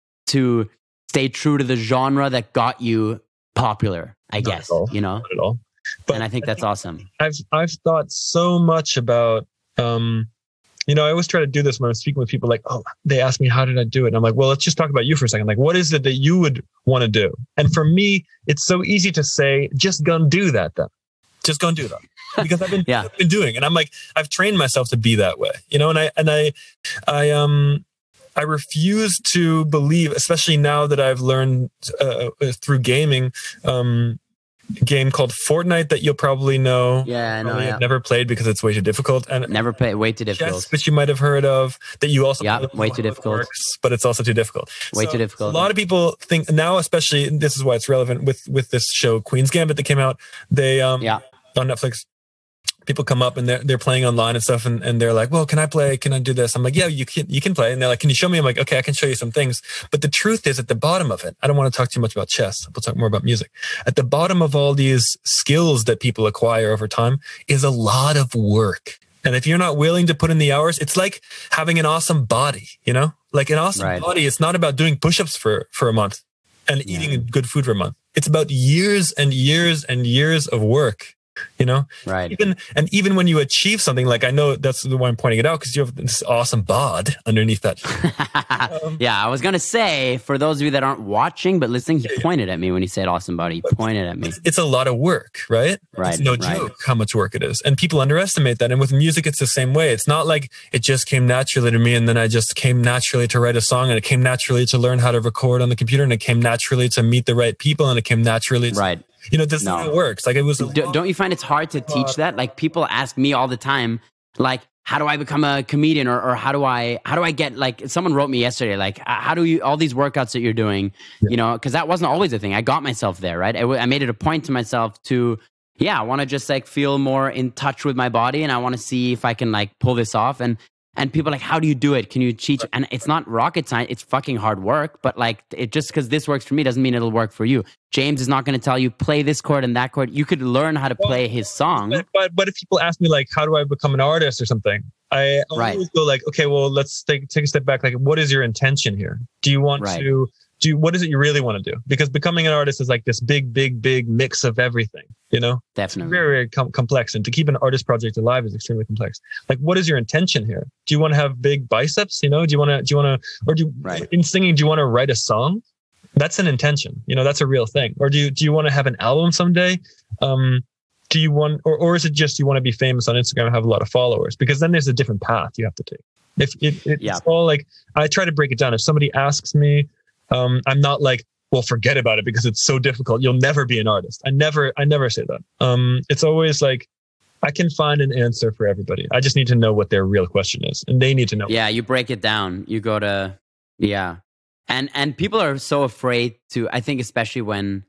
to stay true to the genre that got you popular, I Not guess, you know? Not at all. But and I think I that's think awesome. I've I've thought so much about, um, you know, I always try to do this when I'm speaking with people like, oh, they ask me, how did I do it? And I'm like, well, let's just talk about you for a second. Like, what is it that you would want to do? And for me, it's so easy to say, just go and do that then. Just go and do that. Because I've been, yeah. I've been doing, and I'm like, I've trained myself to be that way, you know, and I, and I, I, um, I refuse to believe, especially now that I've learned uh, through gaming, um, a game called Fortnite that you'll probably know. Yeah, I know. Probably yeah. have never played because it's way too difficult. And never played, way too difficult. Chess, which you might have heard of, that you also yeah, way too difficult. Works, but it's also too difficult. Way so too difficult. A lot of people think now, especially this is why it's relevant with with this show Queen's Gambit that came out. They um yeah. on Netflix. People come up and they're they're playing online and stuff, and, and they're like, well, can I play? Can I do this? I'm like, yeah, you can you can play. And they're like, can you show me? I'm like, okay, I can show you some things. But the truth is, at the bottom of it, I don't want to talk too much about chess. We'll talk more about music. At the bottom of all these skills that people acquire over time is a lot of work. And if you're not willing to put in the hours, it's like having an awesome body, you know, like an awesome right. body. It's not about doing push-ups for, for a month and yeah. eating good food for a month. It's about years and years and years of work You know, Right. Even and even when you achieve something, like I know that's the why I'm pointing it out because you have this awesome bod underneath that. um, yeah, I was gonna say for those of you that aren't watching but listening, he pointed at me when he said "awesome body." He pointed at me. It's, it's a lot of work, right? Right. It's no right. joke how much work it is, and people underestimate that. And with music, it's the same way. It's not like it just came naturally to me, and then I just came naturally to write a song, and it came naturally to learn how to record on the computer, and it came naturally to meet the right people, and it came naturally. To, right. You know, this No. is how it works. Like it was. A Do, long, don't you find it's hard to teach that? Like people ask me all the time, like, how do I become a comedian, or, or how do I how do I get like? Someone wrote me yesterday, like, how do you all these workouts that you're doing? Yeah. You know, because that wasn't always a thing. I got myself there, right? I, w- I made it a point to myself to, yeah, I want to just like feel more in touch with my body, and I want to see if I can like pull this off. And and people are like, how do you do it? Can you teach? And it's not rocket science. It's fucking hard work. But like, it just because this works for me doesn't mean it'll work for you. James is not going to tell you play this chord and that chord. You could learn how to play his song. But, but but if people ask me like, how do I become an artist or something? I always Right. go like, okay, well, let's take take a step back. Like, what is your intention here? Do you want Right. to do? What is it you really want to do? Because becoming an artist is like this big, big, big mix of everything. You know, Definitely. very, very com- complex. And to keep an artist project alive is extremely complex. Like, what is your intention here? Do you want to have big biceps? You know, do you want to? Do you want to? Or do you, Right. in singing? Do you want to write a song? That's an intention. You know, that's a real thing. Or do you do you want to have an album someday? Um, do you want, or or is it just you want to be famous on Instagram and have a lot of followers? Because then there's a different path you have to take. If it, it, Yeah. it's all like, I try to break it down. If somebody asks me, um, I'm not like, well, forget about it because it's so difficult. You'll never be an artist. I never, I never say that. Um, it's always like, I can find an answer for everybody. I just need to know what their real question is, and they need to know. Yeah, you break it down. You go to, yeah. And and people are so afraid to, I think especially when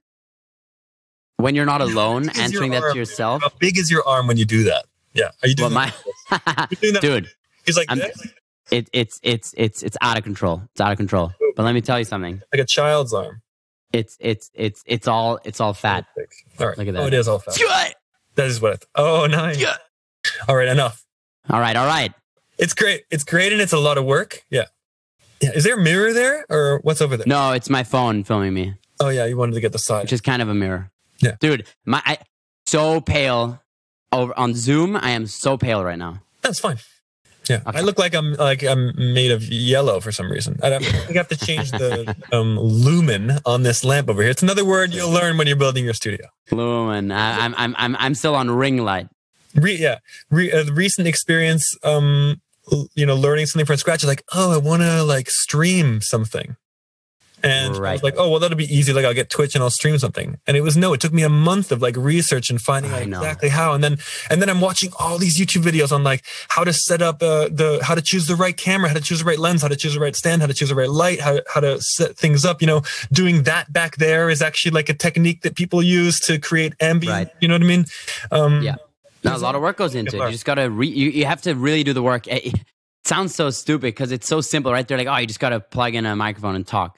when you're not alone, How big is answering your that arm? to yourself. How big is your arm when you do that? Yeah. Are you Well, doing my that? You're doing that? dude, He's like I'm- this? it, it's it's it's it's out of control. It's out of control. But let me tell you something. Like a child's arm. It's it's it's it's all it's all fat. All right. Look at Oh, that. it is all fat. That is what I th- Oh, nice. Yeah. All right. Enough. All right, all right. It's great. It's great. And it's a lot of work. Yeah. Yeah. Is there a mirror there or what's over there? No, it's my phone filming me, Oh, yeah. You wanted to get the side. which is kind of a mirror. Yeah. Dude, my I, so pale over on Zoom. I am so pale right now. That's fine. Yeah. Okay. I look like I'm like I'm made of yellow for some reason. I, don't, I think I have to change the um, lumen on this lamp over here. It's another word you'll learn when you're building your studio. Lumen. I, I'm I'm I'm I'm still on ring light. Re, yeah. Re, a recent experience, um, you know, learning something from scratch is like, oh, I want to like stream something. And I Right. was like, oh, well, that'll be easy. Like I'll get Twitch and I'll stream something. And it was, no, it took me a month of like research and finding out I know. exactly how. And then, and then I'm watching all these YouTube videos on like how to set up uh, the, how to choose the right camera, how to choose the right lens, how to choose the right stand, how to choose the right light, how, how to set things up. You know, doing that back there is actually like a technique that people use to create ambient. Right. You know what I mean? Um, Yeah. No, a lot of work goes into it. You just gotta re, you, you have to really do the work. It, it sounds so stupid because it's so simple, right? They're like, oh, you just gotta plug in a microphone and talk.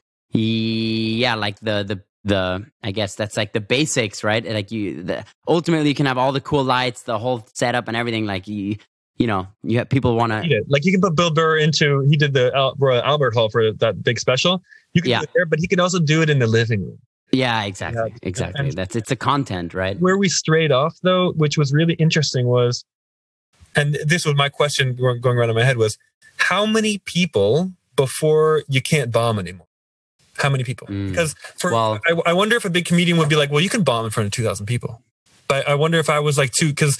Yeah, like the the the I guess that's like the basics, right? Like you, the, ultimately, you can have all the cool lights, the whole setup, and everything. Like you, you know, you have people want He to. did. Like you can put Bill Burr into, he did the Al- Royal Albert Hall for that big special. You can Yeah. do it there, but he could also do it in the living room. Yeah, exactly, Yeah. exactly. And- That's it's a content, right? Where we strayed off though, which was really interesting was, and this was my question going going around in my head was, how many people before you can't bomb anymore? How many people? Mm. Because for, Well- I, I wonder if a big comedian would be like, well, you can bomb in front of two thousand people. But I wonder if I was like two, because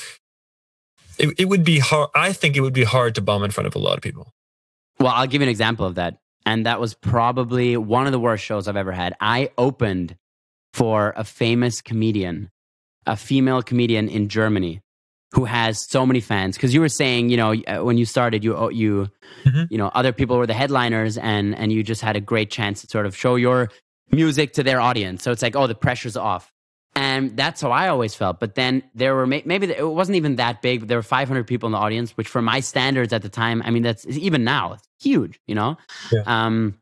it, it would be hard. I think it would be hard to bomb in front of a lot of people. Well, I'll give you an example of that. And that was probably one of the worst shows I've ever had. I opened for a famous comedian, a female comedian in Germany who has so many fans. Because you were saying, you know, uh, when you started, you, you, Mhm. you know, other people were the headliners and, and you just had a great chance to sort of show your music to their audience. So it's like, oh, the pressure's off. And that's how I always felt. But then there were, may- maybe it wasn't even that big, but there were five hundred people in the audience, which for my standards at the time, I mean, that's even now, it's huge, you know? Yeah. Um,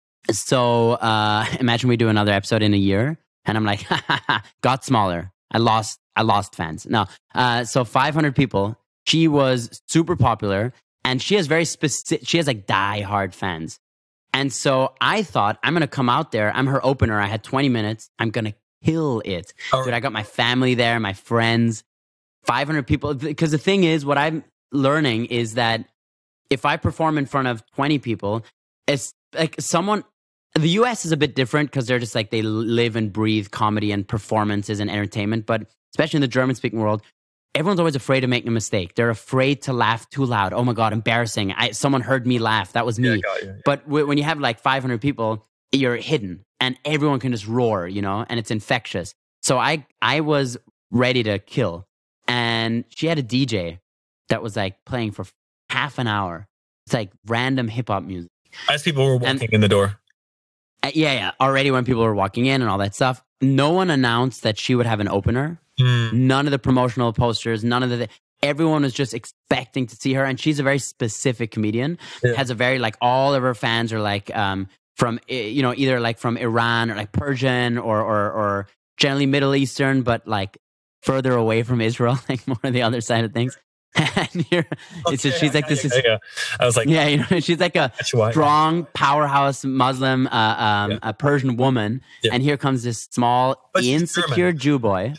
so uh, imagine we do another episode in a year and I'm like, got smaller. I lost, I lost fans. No. Uh, so five hundred people, she was super popular and she has very specific, she has like die-hard fans. And so I thought, I'm going to come out there. I'm her opener. I had twenty minutes. I'm going to kill it. All Dude, right. I got my family there, my friends. five hundred people. Because the thing is, what I'm learning is that if I perform in front of twenty people, it's like someone, the U S is a bit different because they're just like, they live and breathe comedy and performances and entertainment. But especially in the German speaking world, everyone's always afraid of making a mistake. They're afraid to laugh too loud. Oh my God, embarrassing. I, someone heard me laugh. That was me. Yeah, I got you, yeah. But w- when you have like five hundred people, you're hidden and everyone can just roar, you know, and it's infectious. So I, I was ready to kill. And she had a D J that was like playing for half an hour. It's like random hip hop music. As people were walking And- in the door. Uh, yeah, yeah. Already when people were walking in and all that stuff, no one announced that she would have an opener. Mm. None of the promotional posters, none of the, everyone was just expecting to see her. And she's a very specific comedian, Yeah. has a very, like, all of her fans are like, um, from, eh, you know, either like from Iran or like Persian or, or, or generally Middle Eastern, but like further away from Israel, like more on the other side of things. And here, it's just, Okay, she's like, this is, yeah, yeah. I was like, yeah, you know, she's like a that's why. strong powerhouse Muslim, uh, um, Yeah. a Persian woman, Yeah. and here comes this small, But she's insecure German. Jew boy.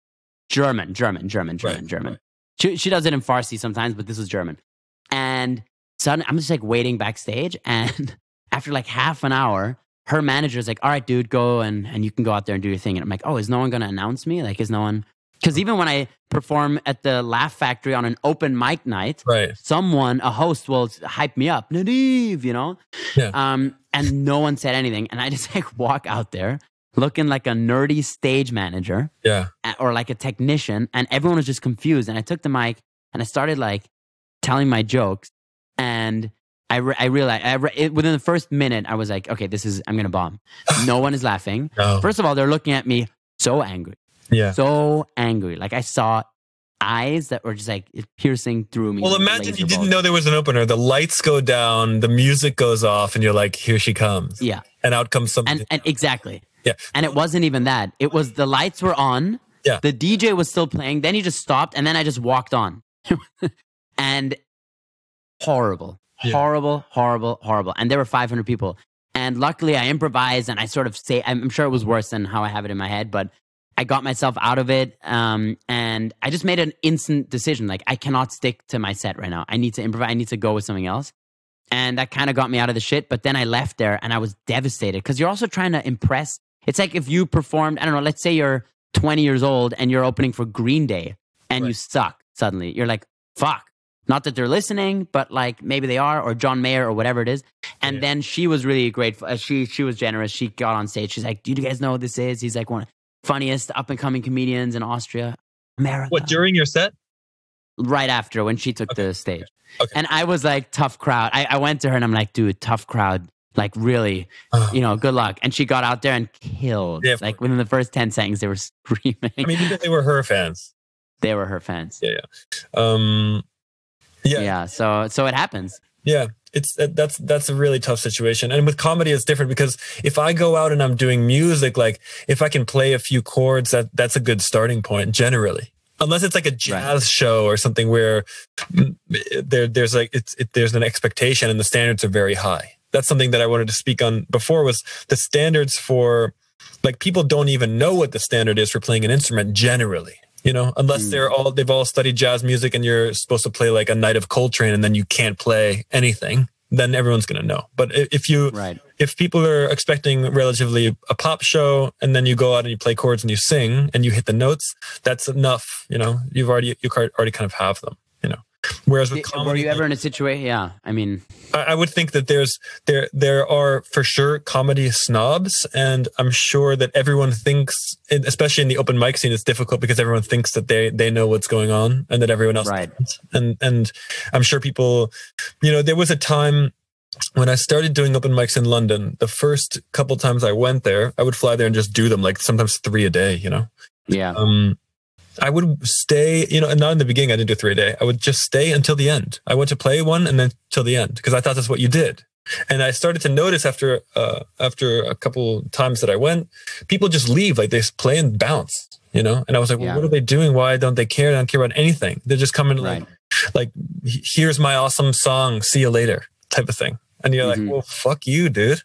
German, German, German, German, Right, German. right. She she does it in Farsi sometimes, but this was German. And suddenly, I'm just like waiting backstage, and after like half an hour, her manager's like, "All right, dude, go and and you can go out there and do your thing." And I'm like, "Oh, is no one going to announce me? Like, is no one?" Because even when I perform at the Laugh Factory on an open mic night, Right. someone, a host, will hype me up, Nadiv, you know? Yeah. Um, and no one said anything. And I just like walk out there looking like a nerdy stage manager Yeah. uh, or like a technician. And everyone was just confused. And I took the mic and I started like telling my jokes. And I, re- I realized I re- it, within the first minute, I was like, okay, this is, I'm going to bomb. No one is laughing. No. First of all, they're looking at me so angry. Yeah. So angry. Like I saw eyes that were just like piercing through me. Well, like imagine laser you didn't bolts. know there was an opener. The lights go down, the music goes off, and you're like, here she comes. Yeah. And out comes something. And, and exactly. Yeah. And it wasn't even that. It was the lights were on. Yeah. The D J was still playing. Then he just stopped and then I just walked on. And horrible. Yeah. Horrible, horrible, horrible. And there were five hundred people. And luckily I improvised and I sort of say, I'm sure it was worse than how I have it in my head, but I got myself out of it. Um, and I just made an instant decision. Like, I cannot stick to my set right now. I need to improvise. I need to go with something else. And that kind of got me out of the shit. But then I left there and I was devastated because you're also trying to impress. It's like if you performed, I don't know, let's say you're twenty years old and you're opening for Green Day and Right. you suck suddenly. You're like, fuck. Not that they're listening, but like maybe they are, or John Mayer or whatever it is. And Yeah. then she was really grateful. Uh, She she was generous. She got on stage. She's like, do you guys know who this is? He's like one of the funniest up and coming comedians in Austria, America. What, during your set? Right after when she took Okay. the stage. Okay. And I was like, tough crowd. I, I went to her and I'm like, dude, tough crowd. Like, really, Oh. you know, good luck. And she got out there and killed. Yeah, of like, course. within the first ten seconds, they were screaming. I mean, because they were her fans. They were her fans. Yeah. Yeah. Um, yeah. Yeah. So, so it happens. Yeah, it's that- that's that's a really tough situation. And with comedy, it's different because if I go out and I'm doing music, like if I can play a few chords, that that's a good starting point generally. Unless it's like a jazz Right. show or something where mm, there there's like it's it, there's an expectation and the standards are very high. That's something that I wanted to speak on before was the standards for like people don't even know what the standard is for playing an instrument generally. You know, unless Mm. they're all they've all studied jazz music and you're supposed to play like a night of Coltrane and then you can't play anything, then everyone's going to know. But i- if you Right. if people are expecting relatively a pop show and then you go out and you play chords and you sing and you hit the notes, that's enough. You know, you've already you already kind of have them. You know, whereas with Were comedy, you ever in a situation? Yeah. I mean, I, I would think that there's there there are for sure comedy snobs, and I'm sure that everyone thinks, especially in the open mic scene, it's difficult because everyone thinks that they they know what's going on and that everyone else Right. doesn't. And and I'm sure people, you know, there was a time when I started doing open mics in London. The first couple times I went there, I would fly there and just do them, like sometimes three a day. You know. yeah. Um, I would stay, you know, and not in the beginning, I didn't do three a day. I would just stay until the end. I went to play one and then till the end because I thought that's what you did. And I started to notice after, uh, after a couple times that I went, people just leave, like they just play and bounce, you know? And I was like, well, Yeah. what are they doing? Why don't they care? They don't care about anything. They're just coming like, Right. like, here's my awesome song. See you later type of thing. And you're Mhm. like, well, fuck you, dude.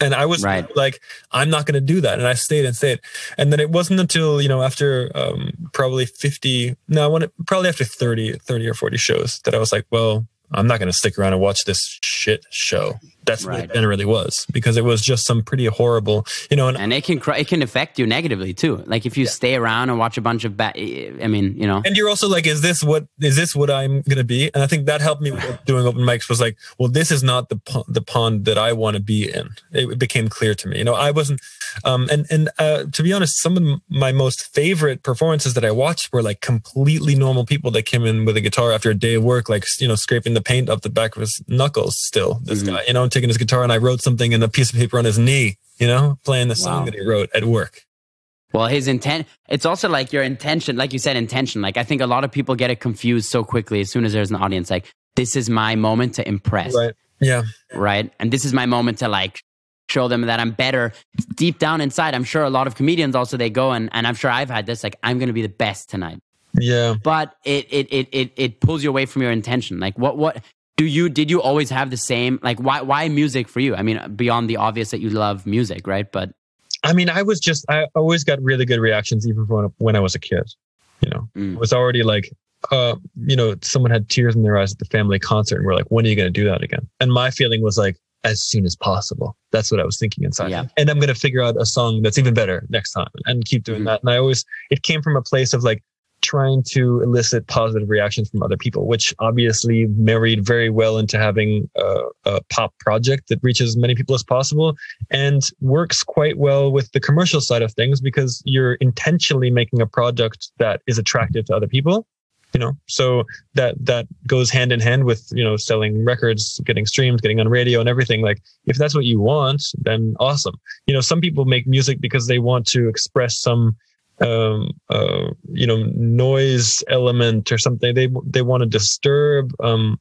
And I was Right. like, I'm not going to do that. And I stayed and stayed. And then it wasn't until, you know, after um, probably fifty, no, I want to, probably after thirty, thirty or forty shows that I was like, well, I'm not going to stick around and watch this shit show. That's what Right. it generally was, because it was just some pretty horrible, you know. And, And it can cr- it can affect you negatively too. Like if you stay around and watch a bunch of bad, I mean, you know. and you're also like, is this what is this what I'm going to be? And I think that helped me with doing open mics, was like, well, this is not the po- the pond that I want to be in. It, it became clear to me. You know, I wasn't. Um, and and uh, to be honest, some of my most favorite performances that I watched were like completely normal people that came in with a guitar after a day of work, like, you know, scraping the paint off the back of his knuckles. Still, this Mm-hmm. guy, you know, taking his guitar, and I wrote something in a piece of paper on his knee. You know, playing the song Wow. that he wrote at work. Well, his intent, it's also like your intention, like you said, intention. Like I think a lot of people get it confused so quickly as soon as there's an audience. Like, this is my moment to impress. Right. Yeah. Right. And this is my moment to like show them that I'm better. Deep down inside, I'm sure a lot of comedians also, they go and, and I'm sure I've had this, like, I'm going to be the best tonight. Yeah. But it, it, it, it, it pulls you away from your intention. Like what, what do you, did you always have the same, like why, why music for you? I mean, beyond the obvious that you love music, right? But I mean, I was just, I always got really good reactions, even when, when I was a kid. You know, Mm. it was already like, uh, you know, someone had tears in their eyes at the family concert, and we're like, when are you going to do that again? And my feeling was like, as soon as possible. That's what I was thinking inside. Yeah. And I'm going to figure out a song that's even better next time, and keep doing Mhm. that. And I always, it came from a place of like trying to elicit positive reactions from other people, which obviously married very well into having a, a pop project that reaches as many people as possible, and works quite well with the commercial side of things, because you're intentionally making a product that is attractive to other people. You know, so that that goes hand in hand with, you know, selling records, getting streamed, getting on radio and everything. Like, if that's what you want, then awesome. You know, some people make music because they want to express some um uh you know noise element or something. They they want to disturb. Um,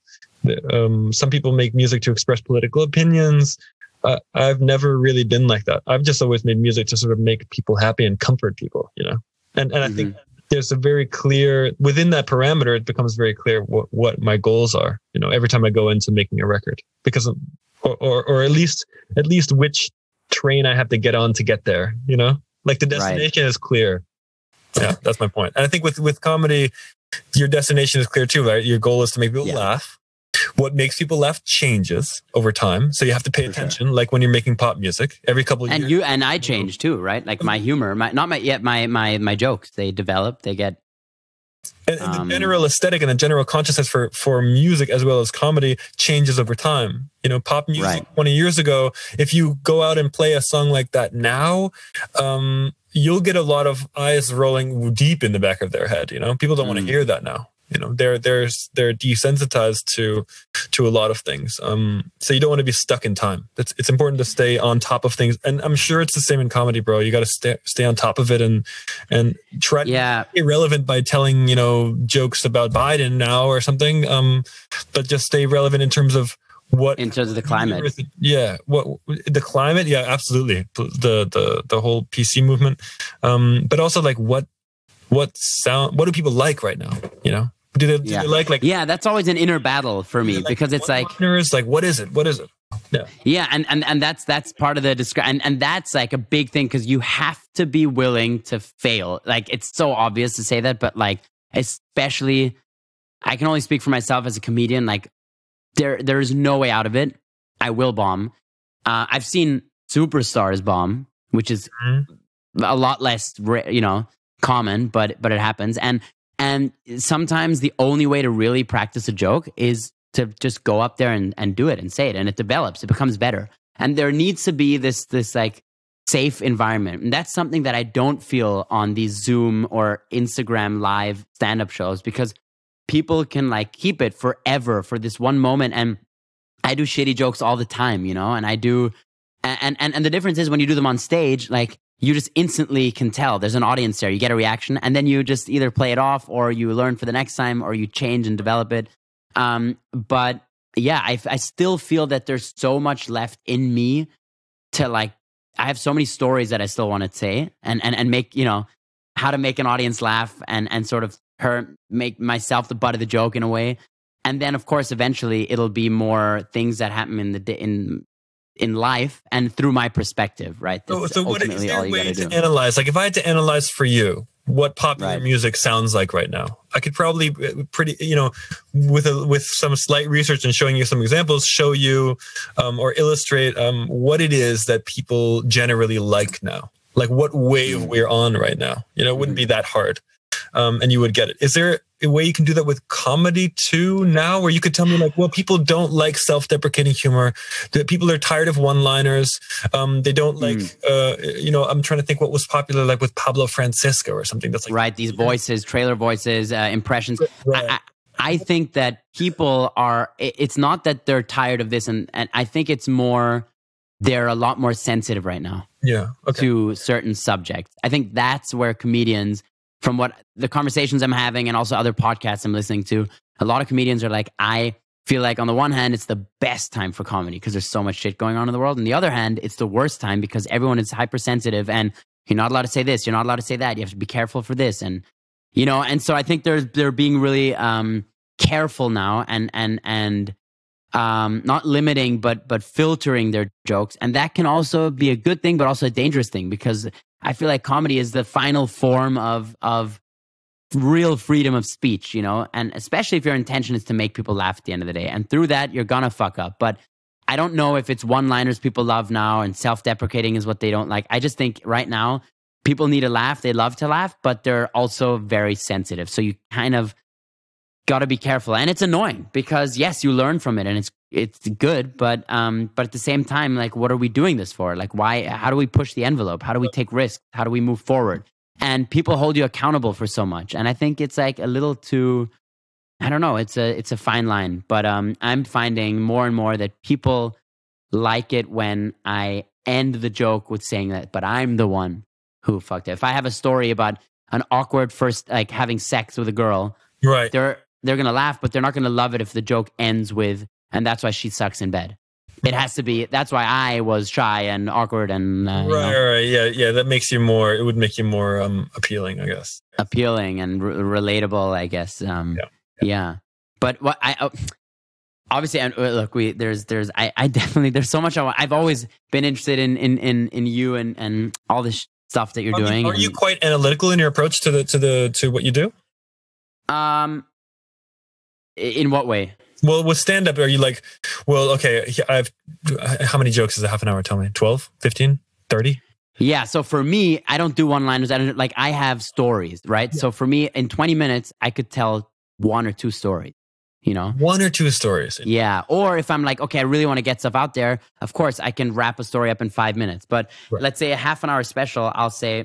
um some people make music to express political opinions. Uh, I've never really been like that. I've just always made music to sort of make people happy and comfort people, you know. And and I think there's a very clear, within that parameter, it becomes very clear what, what my goals are, you know, every time I go into making a record, because, or, or, or at least, at least which train I have to get on to get there, you know, like the destination right. is clear. Yeah, that's my point. And I think with, with comedy, your destination is clear too, right? Your goal is to make people yeah. laugh. What makes people laugh changes over time, so you have to pay For attention. Sure. Like when you're making pop music, every couple of and years. you and I change too, right? Like my humor, my not my yet my my my jokes. They develop. They get. And, and um, the general aesthetic and the general consciousness for for music as well as comedy changes over time. You know, pop music right. twenty years ago. If you go out and play a song like that now, um, you'll get a lot of eyes rolling deep in the back of their head. You know, people don't mm. want to hear that now. You know, they're they're they're desensitized to to a lot of things. Um, so you don't want to be stuck in time. It's it's important to stay on top of things, and I'm sure it's the same in comedy, bro. You got to stay stay on top of it and and try yeah. to be irrelevant by telling, you know, jokes about Biden now or something. Um, but just stay relevant in terms of what in terms of the climate. Yeah, what the climate? Yeah, absolutely. The the the whole P C movement, um, but also like what what sound? What do people like right now? You know. Do they, do yeah. they like like yeah that's always an inner battle for me like because it's like like what is it what is it yeah yeah and and, and that's that's part of the descri- and, and that's like a big thing because you have to be willing to fail. Like it's so obvious to say that, but like especially I can only speak for myself as a comedian. Like there there's no way out of it. I will bomb. uh, I've seen superstars bomb, which is mm-hmm. a lot less you know common, but but it happens. And And sometimes the only way to really practice a joke is to just go up there and, and do it and say it, and it develops, it becomes better. And there needs to be this this like safe environment. And that's something that I don't feel on these Zoom or Instagram live stand-up shows, because people can like keep it forever for this one moment. And I do shitty jokes all the time, you know, and I do, and and, and the difference is when you do them on stage, like, you just instantly can tell there's an audience there. You get a reaction, and then you just either play it off or you learn for the next time or you change and develop it. Um, but yeah, I, I still feel that there's so much left in me to like, I have so many stories that I still want to say and, and, and make, you know, how to make an audience laugh and, and sort of her, make myself the butt of the joke in a way. And then of course, eventually it'll be more things that happen in the, in, in life and through my perspective, right? So, That's so what is ultimately there all a you way gotta to do. analyze? Like if I had to analyze for you what popular Right. music sounds like right now, I could probably uh, pretty, you know, with a, with some slight research and showing you some examples, show you um, or illustrate um, what it is that people generally like now. Like what wave we're on right now. You know, it wouldn't be that hard. Um, and you would get it. Is there a way you can do that with comedy too now, where you could tell me like, well, people don't like self-deprecating humor. The people are tired of one-liners. Um, they don't like, Mm. uh, you know, I'm trying to think what was popular, like with Pablo Francisco or something that's like, Right, these voices, trailer voices, uh, impressions. Right. I, I, I think that people are, it- it's not that they're tired of this, and, and I think it's more, they're a lot more sensitive right now yeah, okay. to certain subjects. I think that's where comedians, from what the conversations I'm having and also other podcasts I'm listening to, a lot of comedians are like, I feel like on the one hand, it's the best time for comedy because there's so much shit going on in the world. On the other hand, it's the worst time because everyone is hypersensitive and you're not allowed to say this, you're not allowed to say that. You have to be careful for this. And, you know, and so I think there's, they're being really um, careful now and, and, and, um, not limiting, but, but filtering their jokes. And that can also be a good thing, but also a dangerous thing because I feel like comedy is the final form of, of real freedom of speech, you know, and especially if your intention is to make people laugh at the end of the day. And through that, you're gonna fuck up. But I don't know if it's one-liners people love now and self-deprecating is what they don't like. I just think right now, people need to laugh. They love to laugh, but they're also very sensitive. So you kind of got to be careful. And it's annoying because yes, you learn from it and it's it's good, but um but at the same time, like, what are we doing this for? Like, why, how do we push the envelope? How do we take risks? How do we move forward? And people hold you accountable for so much. And I think it's like a little too, I don't know, it's a it's a fine line. But um I'm finding more and more that people like it when I end the joke with saying that, but I'm the one who fucked it. If I have a story about an awkward first, like having sex with a girl, Right. they're they're gonna laugh, but they're not gonna love it if the joke ends with, and that's why she sucks in bed. It has to be. That's why I was shy and awkward and uh, you Right, know, right, yeah, yeah. That makes you more. It would make you more um, appealing, I guess. appealing and re- relatable, I guess. Um, Yeah. yeah. But what I uh, obviously, and uh, look, we there's there's I, I definitely there's so much I, I've always been interested in in in, in you and and all this stuff that you're I mean, doing. are you and, quite analytical in your approach to the to the to what you do? um, in what way? Well, with stand up, are you like, well, okay, I've how many jokes is a half an hour? Tell me, twelve, fifteen, thirty? Yeah. So for me, I don't do one liners. I don't like, I have stories, right? So for me, in twenty minutes, I could tell one or two stories, you know? One or two stories. Yeah. Or if I'm like, okay, I really want to get stuff out there, of course, I can wrap a story up in five minutes. But Right. let's say a half an hour special, I'll say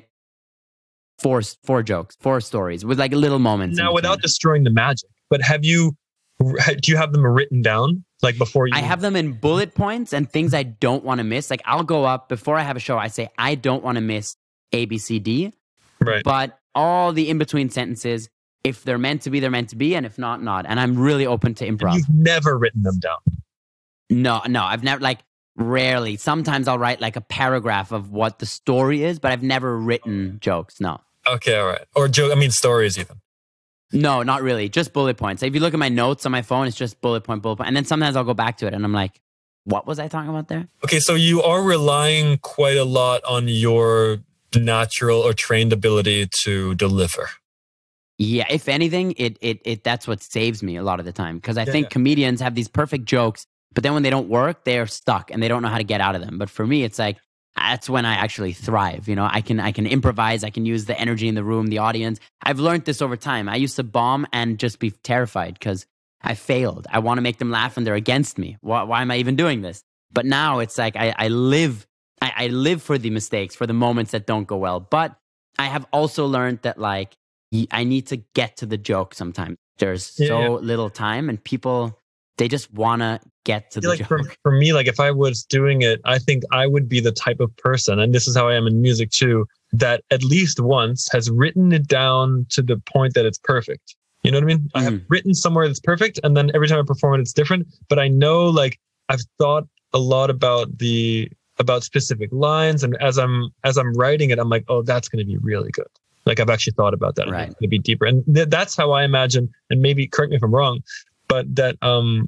four, four jokes, four stories with like little moments. in Now, between. without destroying the magic, but have you, do you have them written down like before you? I have them in bullet points and things I don't want to miss. Like I'll go up before I have a show, I say, I don't want to miss A, B, C, D. Right. But all the in-between sentences, if they're meant to be, they're meant to be. And if not, not. And I'm really open to improv. You've never written them down. No, no, I've never, like, rarely. Sometimes I'll write like a paragraph of what the story is, but I've never written jokes. No. Okay, all right. Or joke, I mean, stories even. No, not really. Just bullet points. If you look at my notes on my phone, it's just bullet point, bullet point. And then sometimes I'll go back to it and I'm like, what was I talking about there? Okay, so you are relying quite a lot on your natural or trained ability to deliver. Yeah, if anything, it it it that's what saves me a lot of the time. Because I Yeah, think yeah. comedians have these perfect jokes, but then when they don't work, they're stuck and they don't know how to get out of them. But for me, it's like that's when I actually thrive. You know, I can I can improvise, I can use the energy in the room, the audience. I've learned this over time. I used to bomb and just be terrified because I failed. I want to make them laugh and they're against me. Why, why am I even doing this? But now it's like I, I live I, I live for the mistakes, for the moments that don't go well. But I have also learned that like y- I need to get to the joke sometimes. There's Yeah, so yeah. little time and people, they just want to get to I feel the like for, joke. for me, like if I was doing it, I think I would be the type of person, and this is how I am in music too, that at least once has written it down to the point that it's perfect. You know what I mean? I have Mhm. written somewhere that's perfect, and then every time I perform it, it's different. But I know, like, I've thought a lot about the about specific lines, and as I'm as I'm writing it, I'm like, oh, that's going to be really good. Like I've actually thought about that. Right. It's going to be deeper, and th- that's how I imagine. And maybe correct me if I'm wrong, but that um.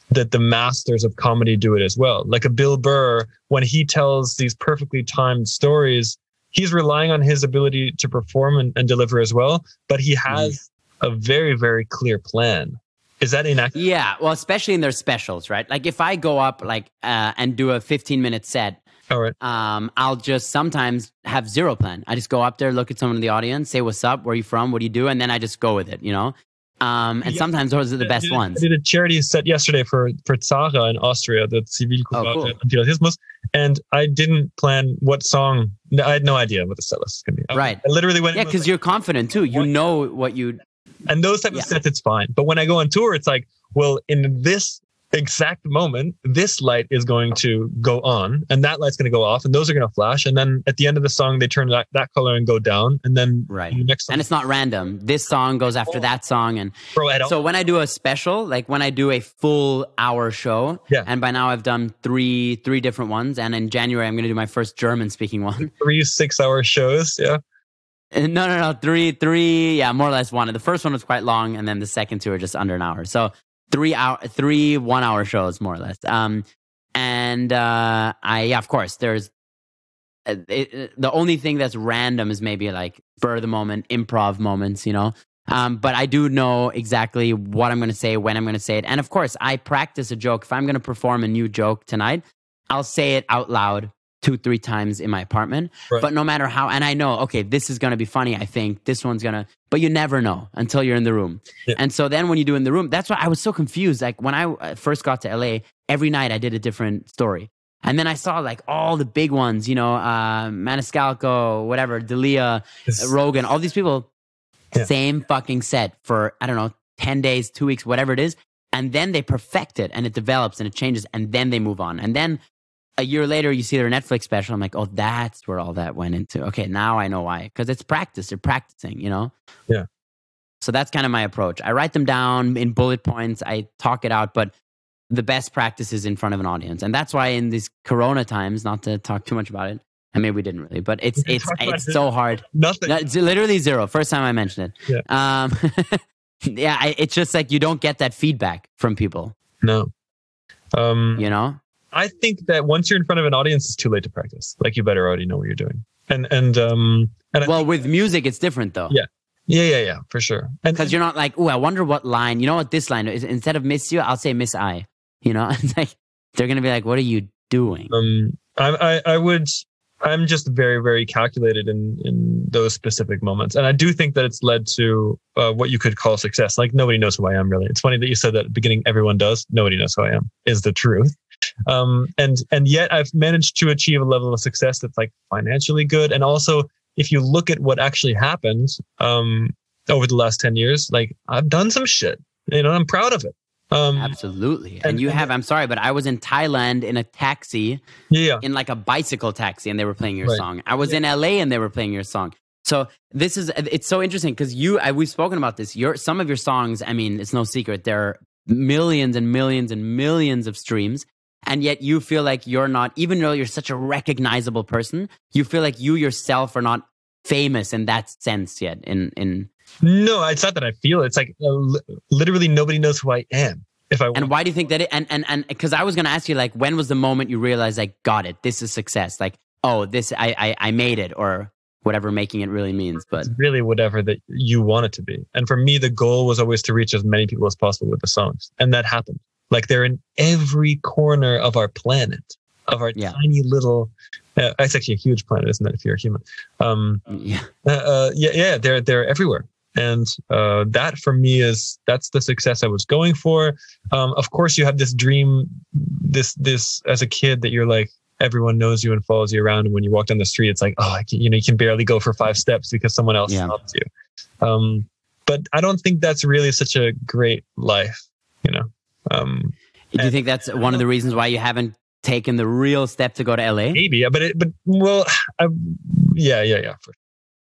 that the masters of comedy do it as well. Like a Bill Burr, when he tells these perfectly timed stories, he's relying on his ability to perform and, and deliver as well, but he has mm. a very, very clear plan. Is that inaccurate? Yeah, well, especially in their specials, right? Like if I go up like uh, and do a fifteen minute set, all right. um, I'll just sometimes have zero plan. I just go up there, look at someone in the audience, say what's up, where are you from, what do you do, and then I just go with it, you know? Um, and yeah. sometimes those are the best I did, ones. I did a charity set yesterday for, for Zara in Austria, the Zivilcourage oh, cool. Antirracismus, and I didn't plan what song. I had no idea what the set list was going to be. I, right. I literally went Yeah, because like, you're confident too. You know what you... And those type of yeah. sets, it's fine. But when I go on tour, it's like, well, in this exact moment, this light is going to go on and that light's going to go off and those are going to flash. And then at the end of the song, they turn that, that color and go down. And then right. the next song, and it's not random. This song goes after oh. that song. And Bro, so when I do a special, like when I do a full hour show, yeah. and by now I've done three, three different ones. And in January, I'm going to do my first German speaking one. Three six hour shows. Yeah. No, no, no. Three, three. Yeah, more or less one. The first one was quite long, and then the second two are just under an hour. So three hour, three one-hour shows, more or less. Um, and uh, I, yeah, of course, there's it, it, the only thing that's random is maybe like spur of the moment, improv moments, you know. Um, but I do know exactly what I'm going to say, when I'm going to say it, and of course, I practice a joke. If I'm going to perform a new joke tonight, I'll say it out loud two, three times in my apartment. Right. But no matter how, and I know, okay, this is going to be funny, I think. This one's going to, but you never know until you're in the room. Yeah. And so then when you do in the room, that's why I was so confused. Like when I first got to L A, every night I did a different story. And then I saw like all the big ones, you know, uh, Maniscalco, whatever, D'Elia, yes. Rogan, all these people, yeah. same fucking set for, I don't know, ten days, two weeks, whatever it is. And then they perfect it and it develops and it changes and then they move on. And then a year later, you see their Netflix special. I'm like, oh, that's where all that went into. Okay, now I know why. Because it's practice. They're practicing, you know? Yeah. So that's kind of my approach. I write them down in bullet points. I talk it out. But the best practice is in front of an audience. And that's why in these Corona times, not to talk too much about it, and maybe we didn't really, but it's it's it's so hard. Nothing. No, it's literally zero. First time I mentioned it. Yeah. Um, yeah, I, it's just like you don't get that feedback from people. No. Um, you know? I think that once you're in front of an audience, it's too late to practice. Like you better already know what you're doing. And and um and I well, think, with music, it's different though. Yeah, yeah, yeah, yeah, for sure. Because you're not like, oh, I wonder what line. You know what this line is? Instead of miss you, I'll say miss I. You know, it's like they're gonna be like, what are you doing? Um, I I, I would. I'm just very, very calculated in, in those specific moments. And I do think that it's led to uh, what you could call success. Like nobody knows who I am, really. It's funny that you said that at the beginning, everyone does. Nobody knows who I am, is the truth. Um, and, and yet I've managed to achieve a level of success that's like financially good. And also, if you look at what actually happened um, over the last ten years, like I've done some shit, you know, I'm proud of it. Um, Absolutely. And, and you have, I'm sorry, but I was in Thailand in a taxi, yeah, in like a bicycle taxi, and they were playing your right. song. I was yeah. in L A and they were playing your song. So this is, it's so interesting because you, I, we've spoken about this. Your, some of your songs, I mean, it's no secret. There are millions and millions and millions of streams. And yet you feel like you're not, even though you're such a recognizable person, you feel like you yourself are not famous in that sense yet in, in, No, it's not that I feel it. It's like uh, li- literally nobody knows who I am. If I want. And why do you think that it, and, and, and, because I was going to ask you, like, when was the moment you realized, like, got it, this is success? Like, oh, this, I, I, I made it, or whatever making it really means. But it's really whatever that you want it to be. And for me, the goal was always to reach as many people as possible with the songs. And that happened. Like they're in every corner of our planet, of our yeah. tiny little, uh, it's actually a huge planet, isn't it? If you're a human. Um, yeah. Uh, uh, yeah, yeah, they're, they're everywhere. And uh, that for me is, that's the success I was going for. Um, of course, you have this dream, this, this as a kid that you're like, everyone knows you and follows you around. And when you walk down the street, it's like, oh, I can, you know, you can barely go for five steps because someone else yeah. stops you. Um, but I don't think that's really such a great life, you know? Um, Do you think that's one of the reasons why you haven't taken the real step to go to L A? Maybe, but it, but well, I, yeah, yeah, yeah, for,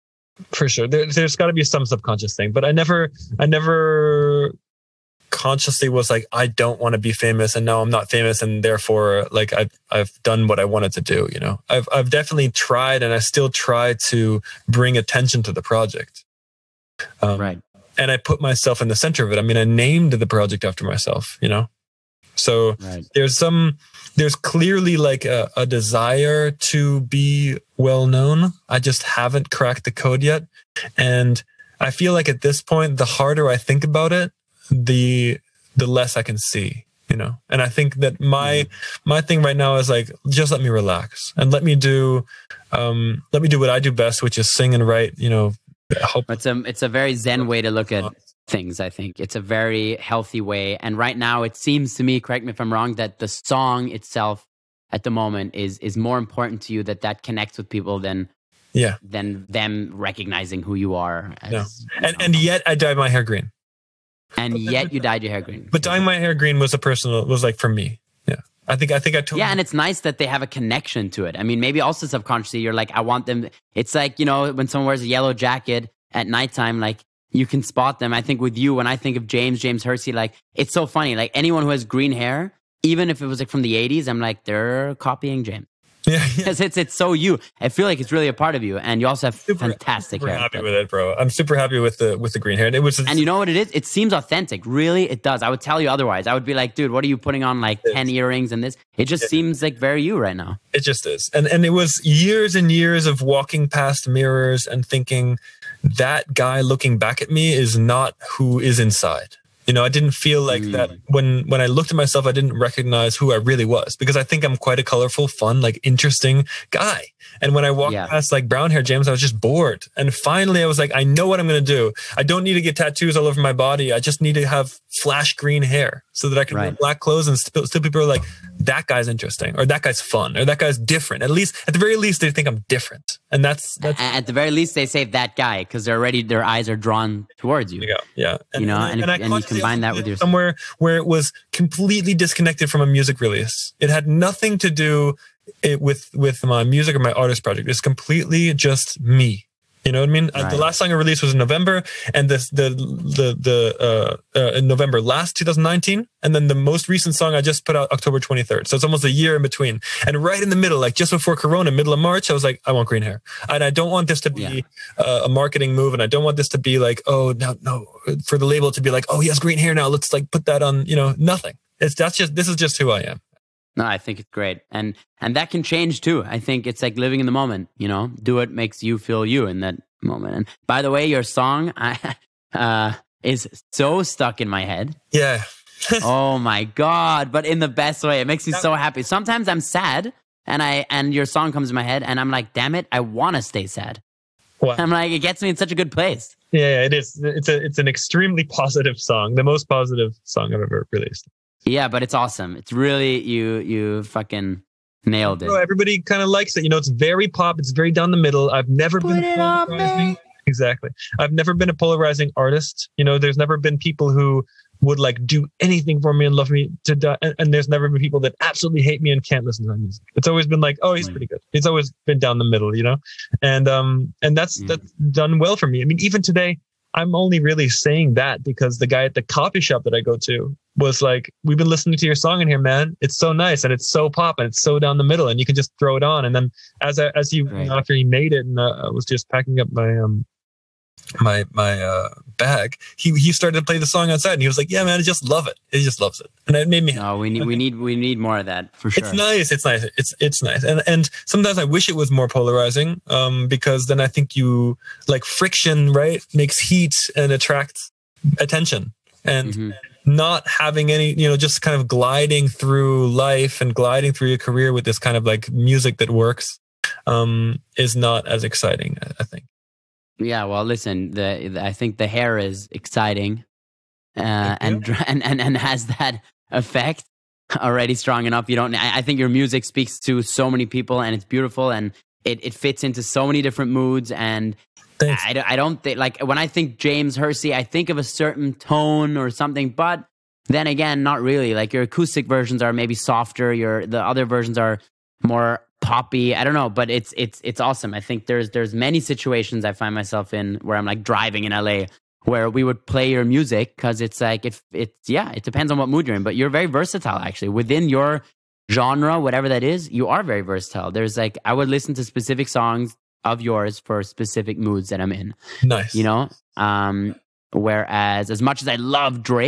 for sure. There, there's got to be some subconscious thing, but I never, I never consciously was like, I don't want to be famous, and now I'm not famous, and therefore, like I've I've done what I wanted to do. You know, I've I've definitely tried, and I still try to bring attention to the project. Um, right. And I put myself in the center of it. I mean, I named the project after myself, you know? So Right. there's some, there's clearly like a, a desire to be well known. I just haven't cracked the code yet. And I feel like at this point, the harder I think about it, the, the less I can see, you know? And I think that my, my thing right now is like, just let me relax and let me do, um, let me do what I do best, which is sing and write, you know, hope. It's a, it's a very Zen way to look at things, I think. It's a very healthy way. And right now, it seems to me, correct me if I'm wrong, that the song itself at the moment is is more important to you, that that connects with people than Yeah. than them recognizing who you are. As, No. you And, know. and yet I dyed my hair green. and yet you dyed your hair green. But dyeing my hair green was a personal, was like for me. Yeah. I think, I think I told Yeah, you. and it's nice that they have a connection to it. I mean, maybe also subconsciously, you're like, I want them. It's like, you know, when someone wears a yellow jacket at nighttime, like you can spot them. I think with you, when I think of James, James Hersey, like it's so funny. Like anyone who has green hair, even if it was like from the eighties, I'm like, they're copying James. Yeah. yeah. Because it's, it's so you. I feel like it's really a part of you. And you also have Super- fantastic super hair. happy with it, bro. I'm super happy with the with the green hair. And it was And you know what it is? It seems authentic. Really, it does. I would tell you otherwise. I would be like, dude, what are you putting on like ten earrings and this? It just seems like very you right now. it just is. And and it was years and years of walking past mirrors and thinking that guy looking back at me is not who is inside. You know, I didn't feel like Mm. that when when I looked at myself, I didn't recognize who I really was, because I think I'm quite a colorful, fun, like interesting guy. And when I walked Yeah. past like brown hair James, I was just bored. And finally I was like, I know what I'm going to do. I don't need to get tattoos all over my body. I just need to have flash green hair so that I can wear Right. black clothes and still, still people are like, that guy's interesting, or that guy's fun, or that guy's different. At least, at the very least, they think I'm different. And that's, that's, A- At the very least, they say that guy because they're already, their eyes are drawn towards you. there you go. Yeah. You know, and if- I and you consciously combine that also with did your- it somewhere where it was completely disconnected from a music release. It had nothing to do it with with my music or my artist project. It's completely just me. You know what I mean? Uh, The Right. last song I released was in November, and this the the the uh, uh, in November last twenty nineteen, and then the most recent song I just put out October twenty-third. So it's almost a year in between. And right in the middle, like just before Corona, middle of March, I was like, I want green hair, and I don't want this to be Yeah. uh, a marketing move, and I don't want this to be like, oh no no, for the label to be like, oh he has green hair now, let's like put that on. You know, nothing. It's that's just this is just who I am. No, I think it's great. And and that can change too. I think it's like living in the moment, you know, do what makes you feel you in that moment. And by the way, your song I, uh, is so stuck in my head. Yeah. Oh my God. But in the best way. It makes me so happy. Sometimes I'm sad and I and your song comes in my head and I'm like, damn it, I want to stay sad. Wow. I'm like, it gets me in such a good place. Yeah, it is. It's a it's an extremely positive song, the most positive song I've ever released. Yeah, but it's awesome. It's really, you you fucking nailed it. Bro, everybody kind of likes it. You know, it's very pop. It's very down the middle. I've never Put been it on polarizing. me. Exactly. I've never been a polarizing artist. You know, there's never been people who would like do anything for me and love me to die. And, and there's never been people that absolutely hate me and can't listen to my music. It's always been like, oh, he's pretty good. It's always been down the middle, you know? And um and that's Mm. that's done well for me. I mean, even today, I'm only really saying that because the guy at the coffee shop that I go to was like, we've been listening to your song in here, man. It's so nice and it's so pop and it's so down the middle and you can just throw it on. And then as I, as you, Right. after he made it and uh, I was just packing up my, um, my, my, uh, bag, he, he started to play the song outside and he was like, yeah, man, I just love it. He just loves it. And it made me happy. No, we need we need we need more of that for sure. It's nice. It's nice. It's it's nice. And and sometimes I wish it was more polarizing, um, because then I think you like friction, right, makes heat and attracts attention. And Mhm. not having any, you know, just kind of gliding through life and gliding through your career with this kind of like music that works, um, is not as exciting, I- I think. Yeah, well, listen, the, the I think the hair is exciting, uh, Thank and, dr- and and and has that effect already strong enough. You don't. I, I think your music speaks to so many people, and it's beautiful, and it, it fits into so many different moods. And Thanks. I, don't- I don't think like when I think James Hersey, I think of a certain tone or something, but then again, not really. Like your acoustic versions are maybe softer. Your the other versions are more poppy. I don't know, but it's it's it's awesome. I think there's there's many situations I find myself in where I'm like driving in L A where we would play your music because it's like it it's yeah, it depends on what mood you're in. But you're very versatile actually. Within your genre, whatever that is, you are very versatile. There's like I would listen to specific songs of yours for specific moods that I'm in. Nice. You know? Um whereas as much as I love Drake,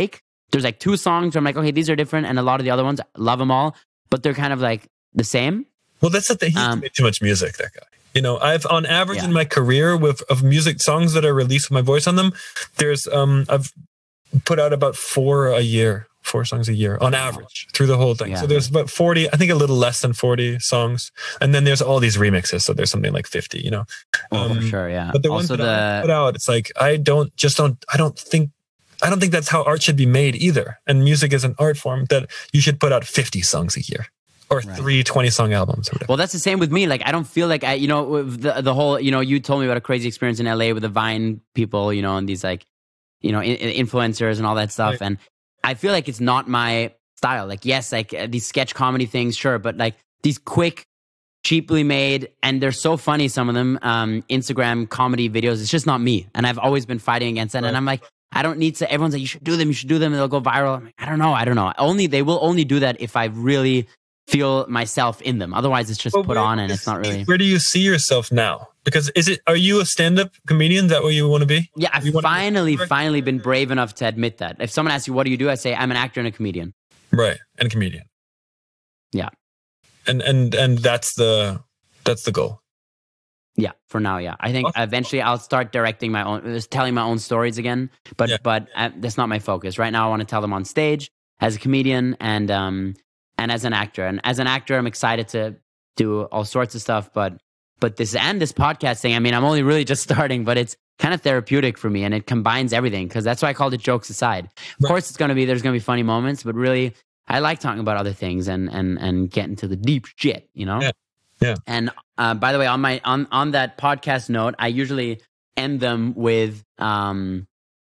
there's like two songs where I'm like, okay, these are different, and a lot of the other ones, love them all, but they're kind of like the same. Well, that's the thing. He's Um, made too much music, that guy. You know, I've on average Yeah. in my career with of music songs that are released with my voice on them, there's um I've put out about four a year, four songs a year on average through the whole thing. Yeah. So there's about forty, I think a little less than forty songs, and then there's all these remixes. So there's something like fifty. You know, Oh, Um, for sure, yeah. but the ones Also, that I put the out, it's like I don't just don't I don't think. I don't think that's how art should be made either. And music is an art form that you should put out fifty songs a year or Right. three twenty song albums or whatever. well, that's the same with me. Like, I don't feel like I, you know, with the the whole, you know, you told me about a crazy experience in L A with the Vine people, you know, and these like, you know, in, influencers and all that stuff. Right. And I feel like it's not my style. Like, yes, like uh, these sketch comedy things, sure, but like these quick, cheaply made, and they're so funny. Some of them, um, Instagram comedy videos. It's just not me, and I've always been fighting against that. Right. And I'm like, I don't need to. Everyone's like, you should do them. You should do them, and they'll go viral. I'm like, I don't know. I don't know. Only they will only do that if I really feel myself in them. Otherwise, it's just But put where on, do and you it's not see- really. Where do you see yourself now? Because is it? Are you a stand-up comedian? Is that what you want to be? Yeah, I've You wanna be a finally, director? finally been brave enough to admit that. If someone asks you, what do you do? I say, I'm an actor and a comedian. Right, and comedian. Yeah. And and and that's the that's the goal. Yeah, for now, yeah. I think Awesome. eventually I'll start directing my own, just telling my own stories again. But Yeah. but uh, that's not my focus right now. I want to tell them on stage as a comedian and um and as an actor. And as an actor, I'm excited to do all sorts of stuff. But but this and this podcast thing, I mean, I'm only really just starting, but it's kind of therapeutic for me, and it combines everything because that's why I called it Jokes Aside. Of Right. course, it's gonna be there's gonna be funny moments, but really, I like talking about other things and and and getting to the deep shit, you know. Yeah. Yeah. And uh, by the way, on my on on that podcast note, I usually end them with um,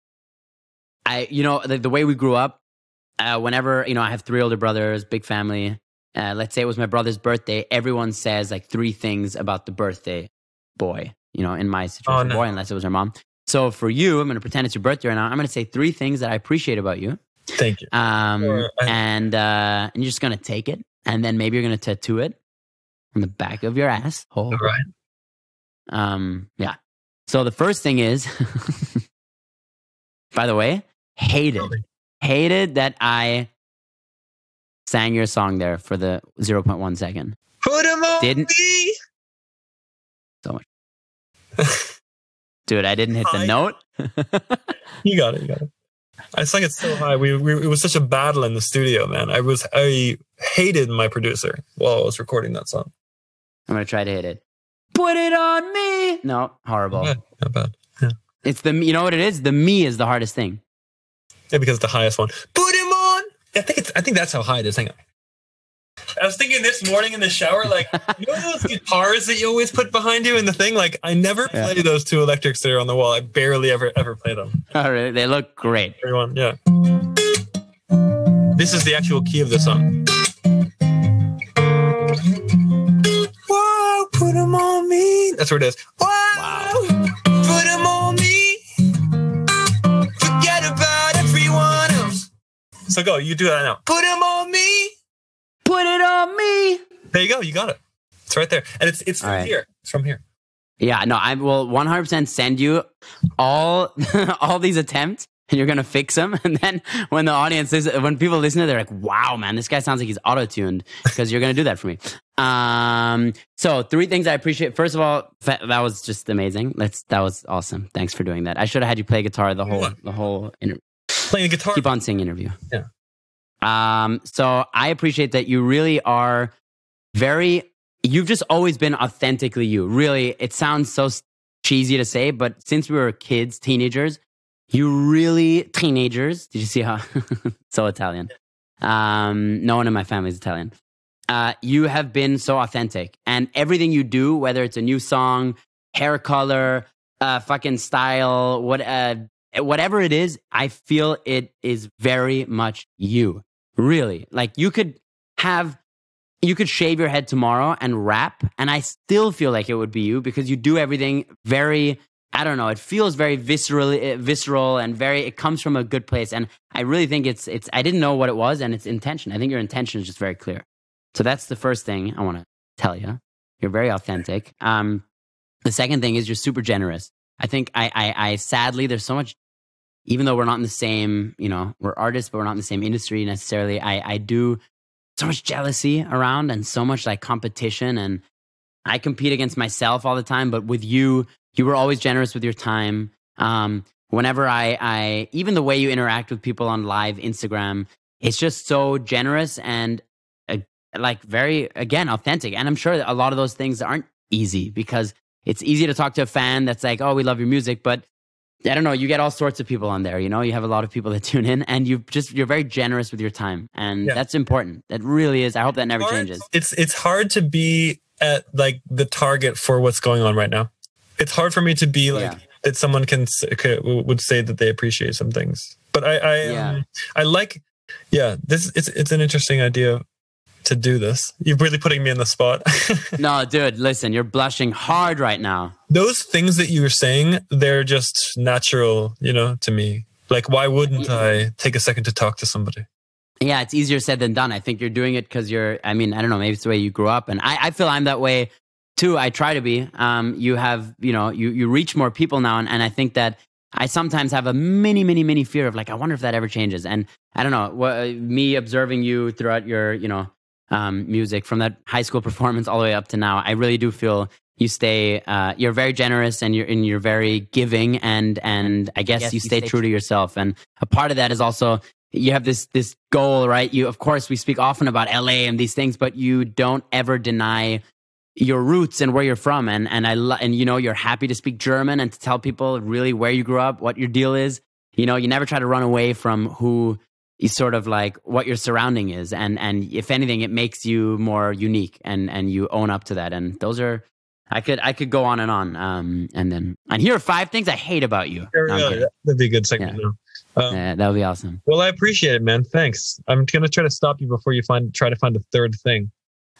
I you know the, the way we grew up. Uh, whenever you know, I have three older brothers, big family. Uh, let's say it was my brother's birthday. Everyone says like three things about the birthday boy. You know, in my situation, Oh, no. boy, unless it was her mom. So for you, I'm going to pretend it's your birthday right now. I'm going to say three things that I appreciate about you. Thank you. Um, Sure, I- and uh, and you're just gonna take it, and then maybe you're gonna tattoo it on the back of your ass. All right. Um, yeah. So the first thing is, by the way, hated, hated that I sang your song there for the zero point one second. Put him on Didn't- me. Dude, I didn't hit the I- note. You got it. You got it. I sang it so high. We, we it was such a battle in the studio, man. I was I hated my producer while I was recording that song. I'm gonna try to hit it. Put it on me. No, horrible. Not bad. Not bad. Yeah. It's the you know what it is. The me is the hardest thing. Yeah, because it's the highest one. Put him on. I think it's. I think that's how high it is. Hang on. I was thinking this morning in the shower, like, you know those guitars that you always put behind you in the thing? Like, I never Yeah. play those two electrics that are on the wall. I barely ever ever play them. Oh, really? They look great. Everyone, yeah. This is the actual key of the song. Whoa, put him on me. That's where it is. Whoa, Wow. put him on me. Forget about everyone else. So go, you do that now. Put him on me. Put it on me. There you go. You got it. It's right there, and it's it's from All right. here. It's from here. Yeah, no, I will one hundred percent send you all all these attempts, and you're gonna fix them. And then when the audience is, when people listen to it, they're like, "Wow, man, this guy sounds like he's auto tuned." Because you're gonna do that for me. Um, so three things I appreciate. First of all, fa- that was just amazing. Let's that was awesome. Thanks for doing that. I should have had you play guitar the whole Yeah. the whole interview. Playing the guitar. Keep on singing interview. Yeah. Um, so I appreciate that you really are very, you've just always been authentically you. Really, it sounds so s- cheesy to say, but since we were kids, teenagers, you really, teenagers, did you see how, so Italian. Um, no one in my family is Italian. Uh, you have been so authentic, and everything you do, whether it's a new song, hair color, uh, fucking style, what, uh, whatever it is, I feel it is very much you. Really, like you could have, you could shave your head tomorrow and rap, and I still feel like it would be you because you do everything very, I don't know, it feels very visceral, visceral and very, it comes from a good place. And I really think it's, it's, I didn't know what it was, and it's intention. I think your intention is just very clear. So that's the first thing I want to tell you. You're very authentic. Um, the second thing is you're super generous. I think I, I, I sadly, there's so much even though we're not in the same, you know, we're artists, but we're not in the same industry necessarily. I, I do so much jealousy around and so much like competition, and I compete against myself all the time. But with you, you were always generous with your time. Um, whenever I, I, even the way you interact with people on live Instagram, it's just so generous and uh, like very, again, authentic. And I'm sure that a lot of those things aren't easy, because it's easy to talk to a fan that's like, oh, we love your music, but I don't know, you get all sorts of people on there, you know, you have a lot of people that tune in, and you just, you're very generous with your time. And yeah. that's important. That really is. I hope that never hard, changes. It's, it's hard to be at like the target for what's going on right now. It's hard for me to be like, yeah. that someone can, would say that they appreciate some things, but I, I, yeah. um, I like, yeah, this, it's, it's an interesting idea to do this. You're really putting me in the spot. No, dude, listen, you're blushing hard right now. Those things that you were saying, they're just natural, you know, to me. Like, why wouldn't yeah. I take a second to talk to somebody? Yeah, it's easier said than done. I think you're doing it because you're, I mean, I don't know, maybe it's the way you grew up. And I, I feel I'm that way too. I try to be. Um, you have, you know, you, you reach more people now. And, and I think that I sometimes have a mini, mini, mini fear of like, I wonder if that ever changes. And I don't know, what, me observing you throughout your, you know, um, music from that high school performance all the way up to now, I really do feel you stay, uh, you're very generous, and you're, and you're very giving, and, and I guess, I guess you, stay you stay true to yourself. And a part of that is also, you have this, this goal, right? You, of course, we speak often about L A and these things, but you don't ever deny your roots and where you're from. And, and I, lo- and you know, you're happy to speak German and to tell people really where you grew up, what your deal is. You know, you never try to run away from who you sort of like what your surrounding is. And, and if anything, it makes you more unique, and, and you own up to that. And those are, I could, I could go on and on. Um, and then, and here are five things I hate about you. No, really, that'd be a good segment. Yeah. Um, yeah, that would be awesome. Well, I appreciate it, man. Thanks. I'm going to try to stop you before you find, try to find a third thing.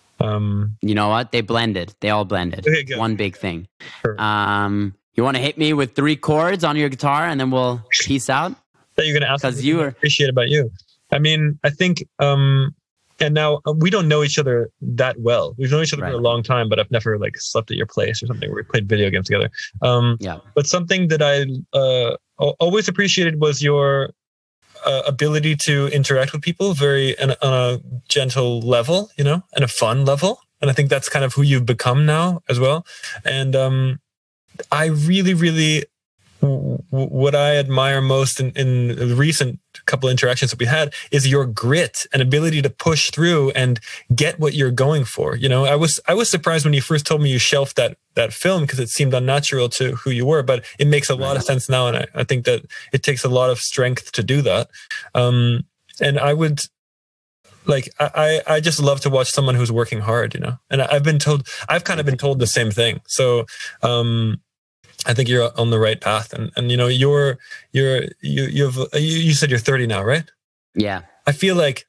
Um, you know what? They blended. They all blended. Okay, one big thing. Sure. Um, you want to hit me with three chords on your guitar, and then we'll peace out? That you're going to ask me because you are appreciate about you. I mean, I think, um, and now uh, we don't know each other that well. We've known each other right. for a long time, but I've never like slept at your place or something. We played video games together. Um, yeah. But something that I uh, always appreciated was your uh, ability to interact with people very on a, on a gentle level, you know, and a fun level. And I think that's kind of who you've become now as well. And um, I really, really, w- what I admire most in, in the recent couple interactions that we had is your grit and ability to push through and get what you're going for. You know, I was I was surprised when you first told me you shelved that that film because it seemed unnatural to who you were, but it makes a lot of sense now, and I, I think that it takes a lot of strength to do that. Um, and I would. Like, I, I just love to watch someone who's working hard, you know, and I've been told, I've kind of been told the same thing. So, um, I think you're on the right path. And, and, you know, you're, you're, you, you've, you, you said you're thirty now, right? Yeah. I feel like,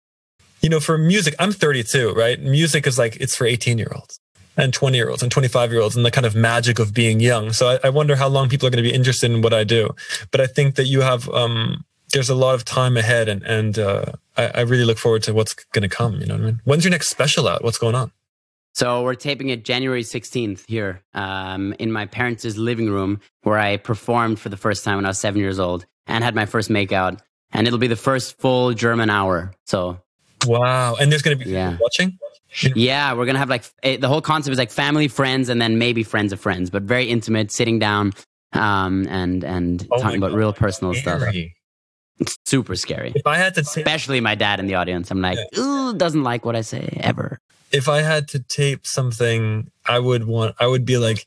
you know, for music, I'm thirty-two, right? Music is like, it's for eighteen year olds and twenty year olds and twenty-five year olds and the kind of magic of being young. So I, I wonder how long people are going to be interested in what I do. But I think that you have, um, there's a lot of time ahead, and, and, uh, I, I really look forward to what's going to come. You know what I mean? When's your next special out? What's going on? So we're taping it January sixteenth here, um, in my parents' living room, where I performed for the first time when I was seven years old and had my first makeout. And it'll be the first full German hour. So. Wow. And there's going to be yeah. people watching? Yeah, we're going to have like, it, the whole concept is like family, friends, and then maybe friends of friends, but very intimate, sitting down, um, and, and oh talking about God. real personal Scary. stuff. It's super scary. If I had to, tape, especially my dad in the audience, I'm like, yeah. ooh, doesn't like what I say ever. If I had to tape something, I would want, I would be like,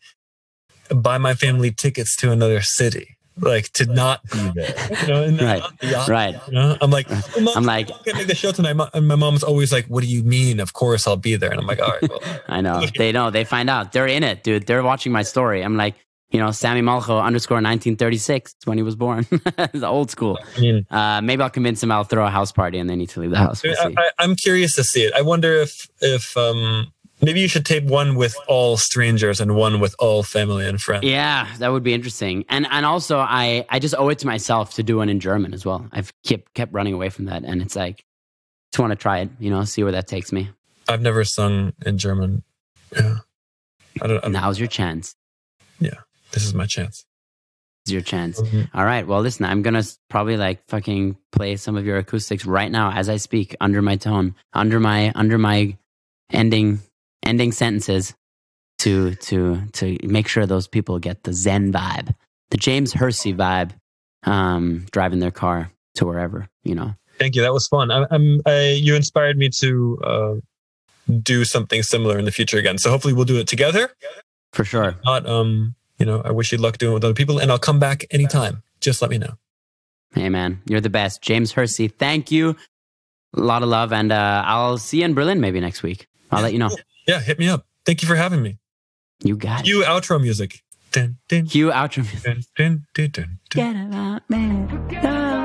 buy my family tickets to another city, like to not be there. You know, and right, not the opposite, right. You know? I'm like, oh, Mom, I'm like, I can't make the show tonight. And my mom's always like, what do you mean? Of course I'll be there. And I'm like, all right. Well. I know. They know. They find out. They're in it, dude. They're watching my story. I'm like, you know, Sammy Malcho underscore nineteen thirty-six when he was born. It's old school. I mean, uh, maybe I'll convince him I'll throw a house party and they need to leave the house. We'll I, I, I'm curious to see it. I wonder if, if um, maybe you should tape one with all strangers and one with all family and friends. Yeah, that would be interesting. And and also, I, I just owe it to myself to do one in German as well. I've kept, kept running away from that. And it's like, just want to try it, you know, see where that takes me. I've never sung in German. Yeah. I don't, I don't, Now's your chance. Yeah. This is my chance. is your chance. Mm-hmm. All right. Well, listen, I'm going to probably like fucking play some of your acoustics right now as I speak under my tone, under my, under my ending, ending sentences to, to, to make sure those people get the Zen vibe, the James Hersey vibe, um, driving their car to wherever, you know. Thank you. That was fun. I, I'm, I, you inspired me to, uh, do something similar in the future again. So hopefully we'll do it together. For sure. If not, um, you know, I wish you luck doing it with other people, and I'll come back anytime. Just let me know. Hey, man, you're the best. James Hersey, thank you. A lot of love, and uh, I'll see you in Berlin maybe next week. I'll yeah, let you know. Cool. Yeah, hit me up. Thank you for having me. You got it. Cue outro music. Dun, dun, Cue outro music. dun, dun, dun, dun, dun. Get about me.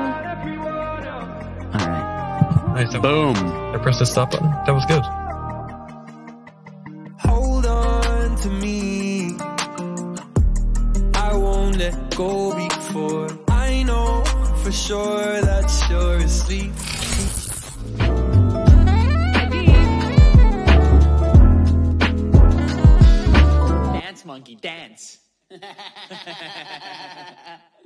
All right. Nice. Boom. I pressed the stop button. That was good. Hold on to me. I won't let go before I know for sure that you're asleep. Dance, monkey, dance.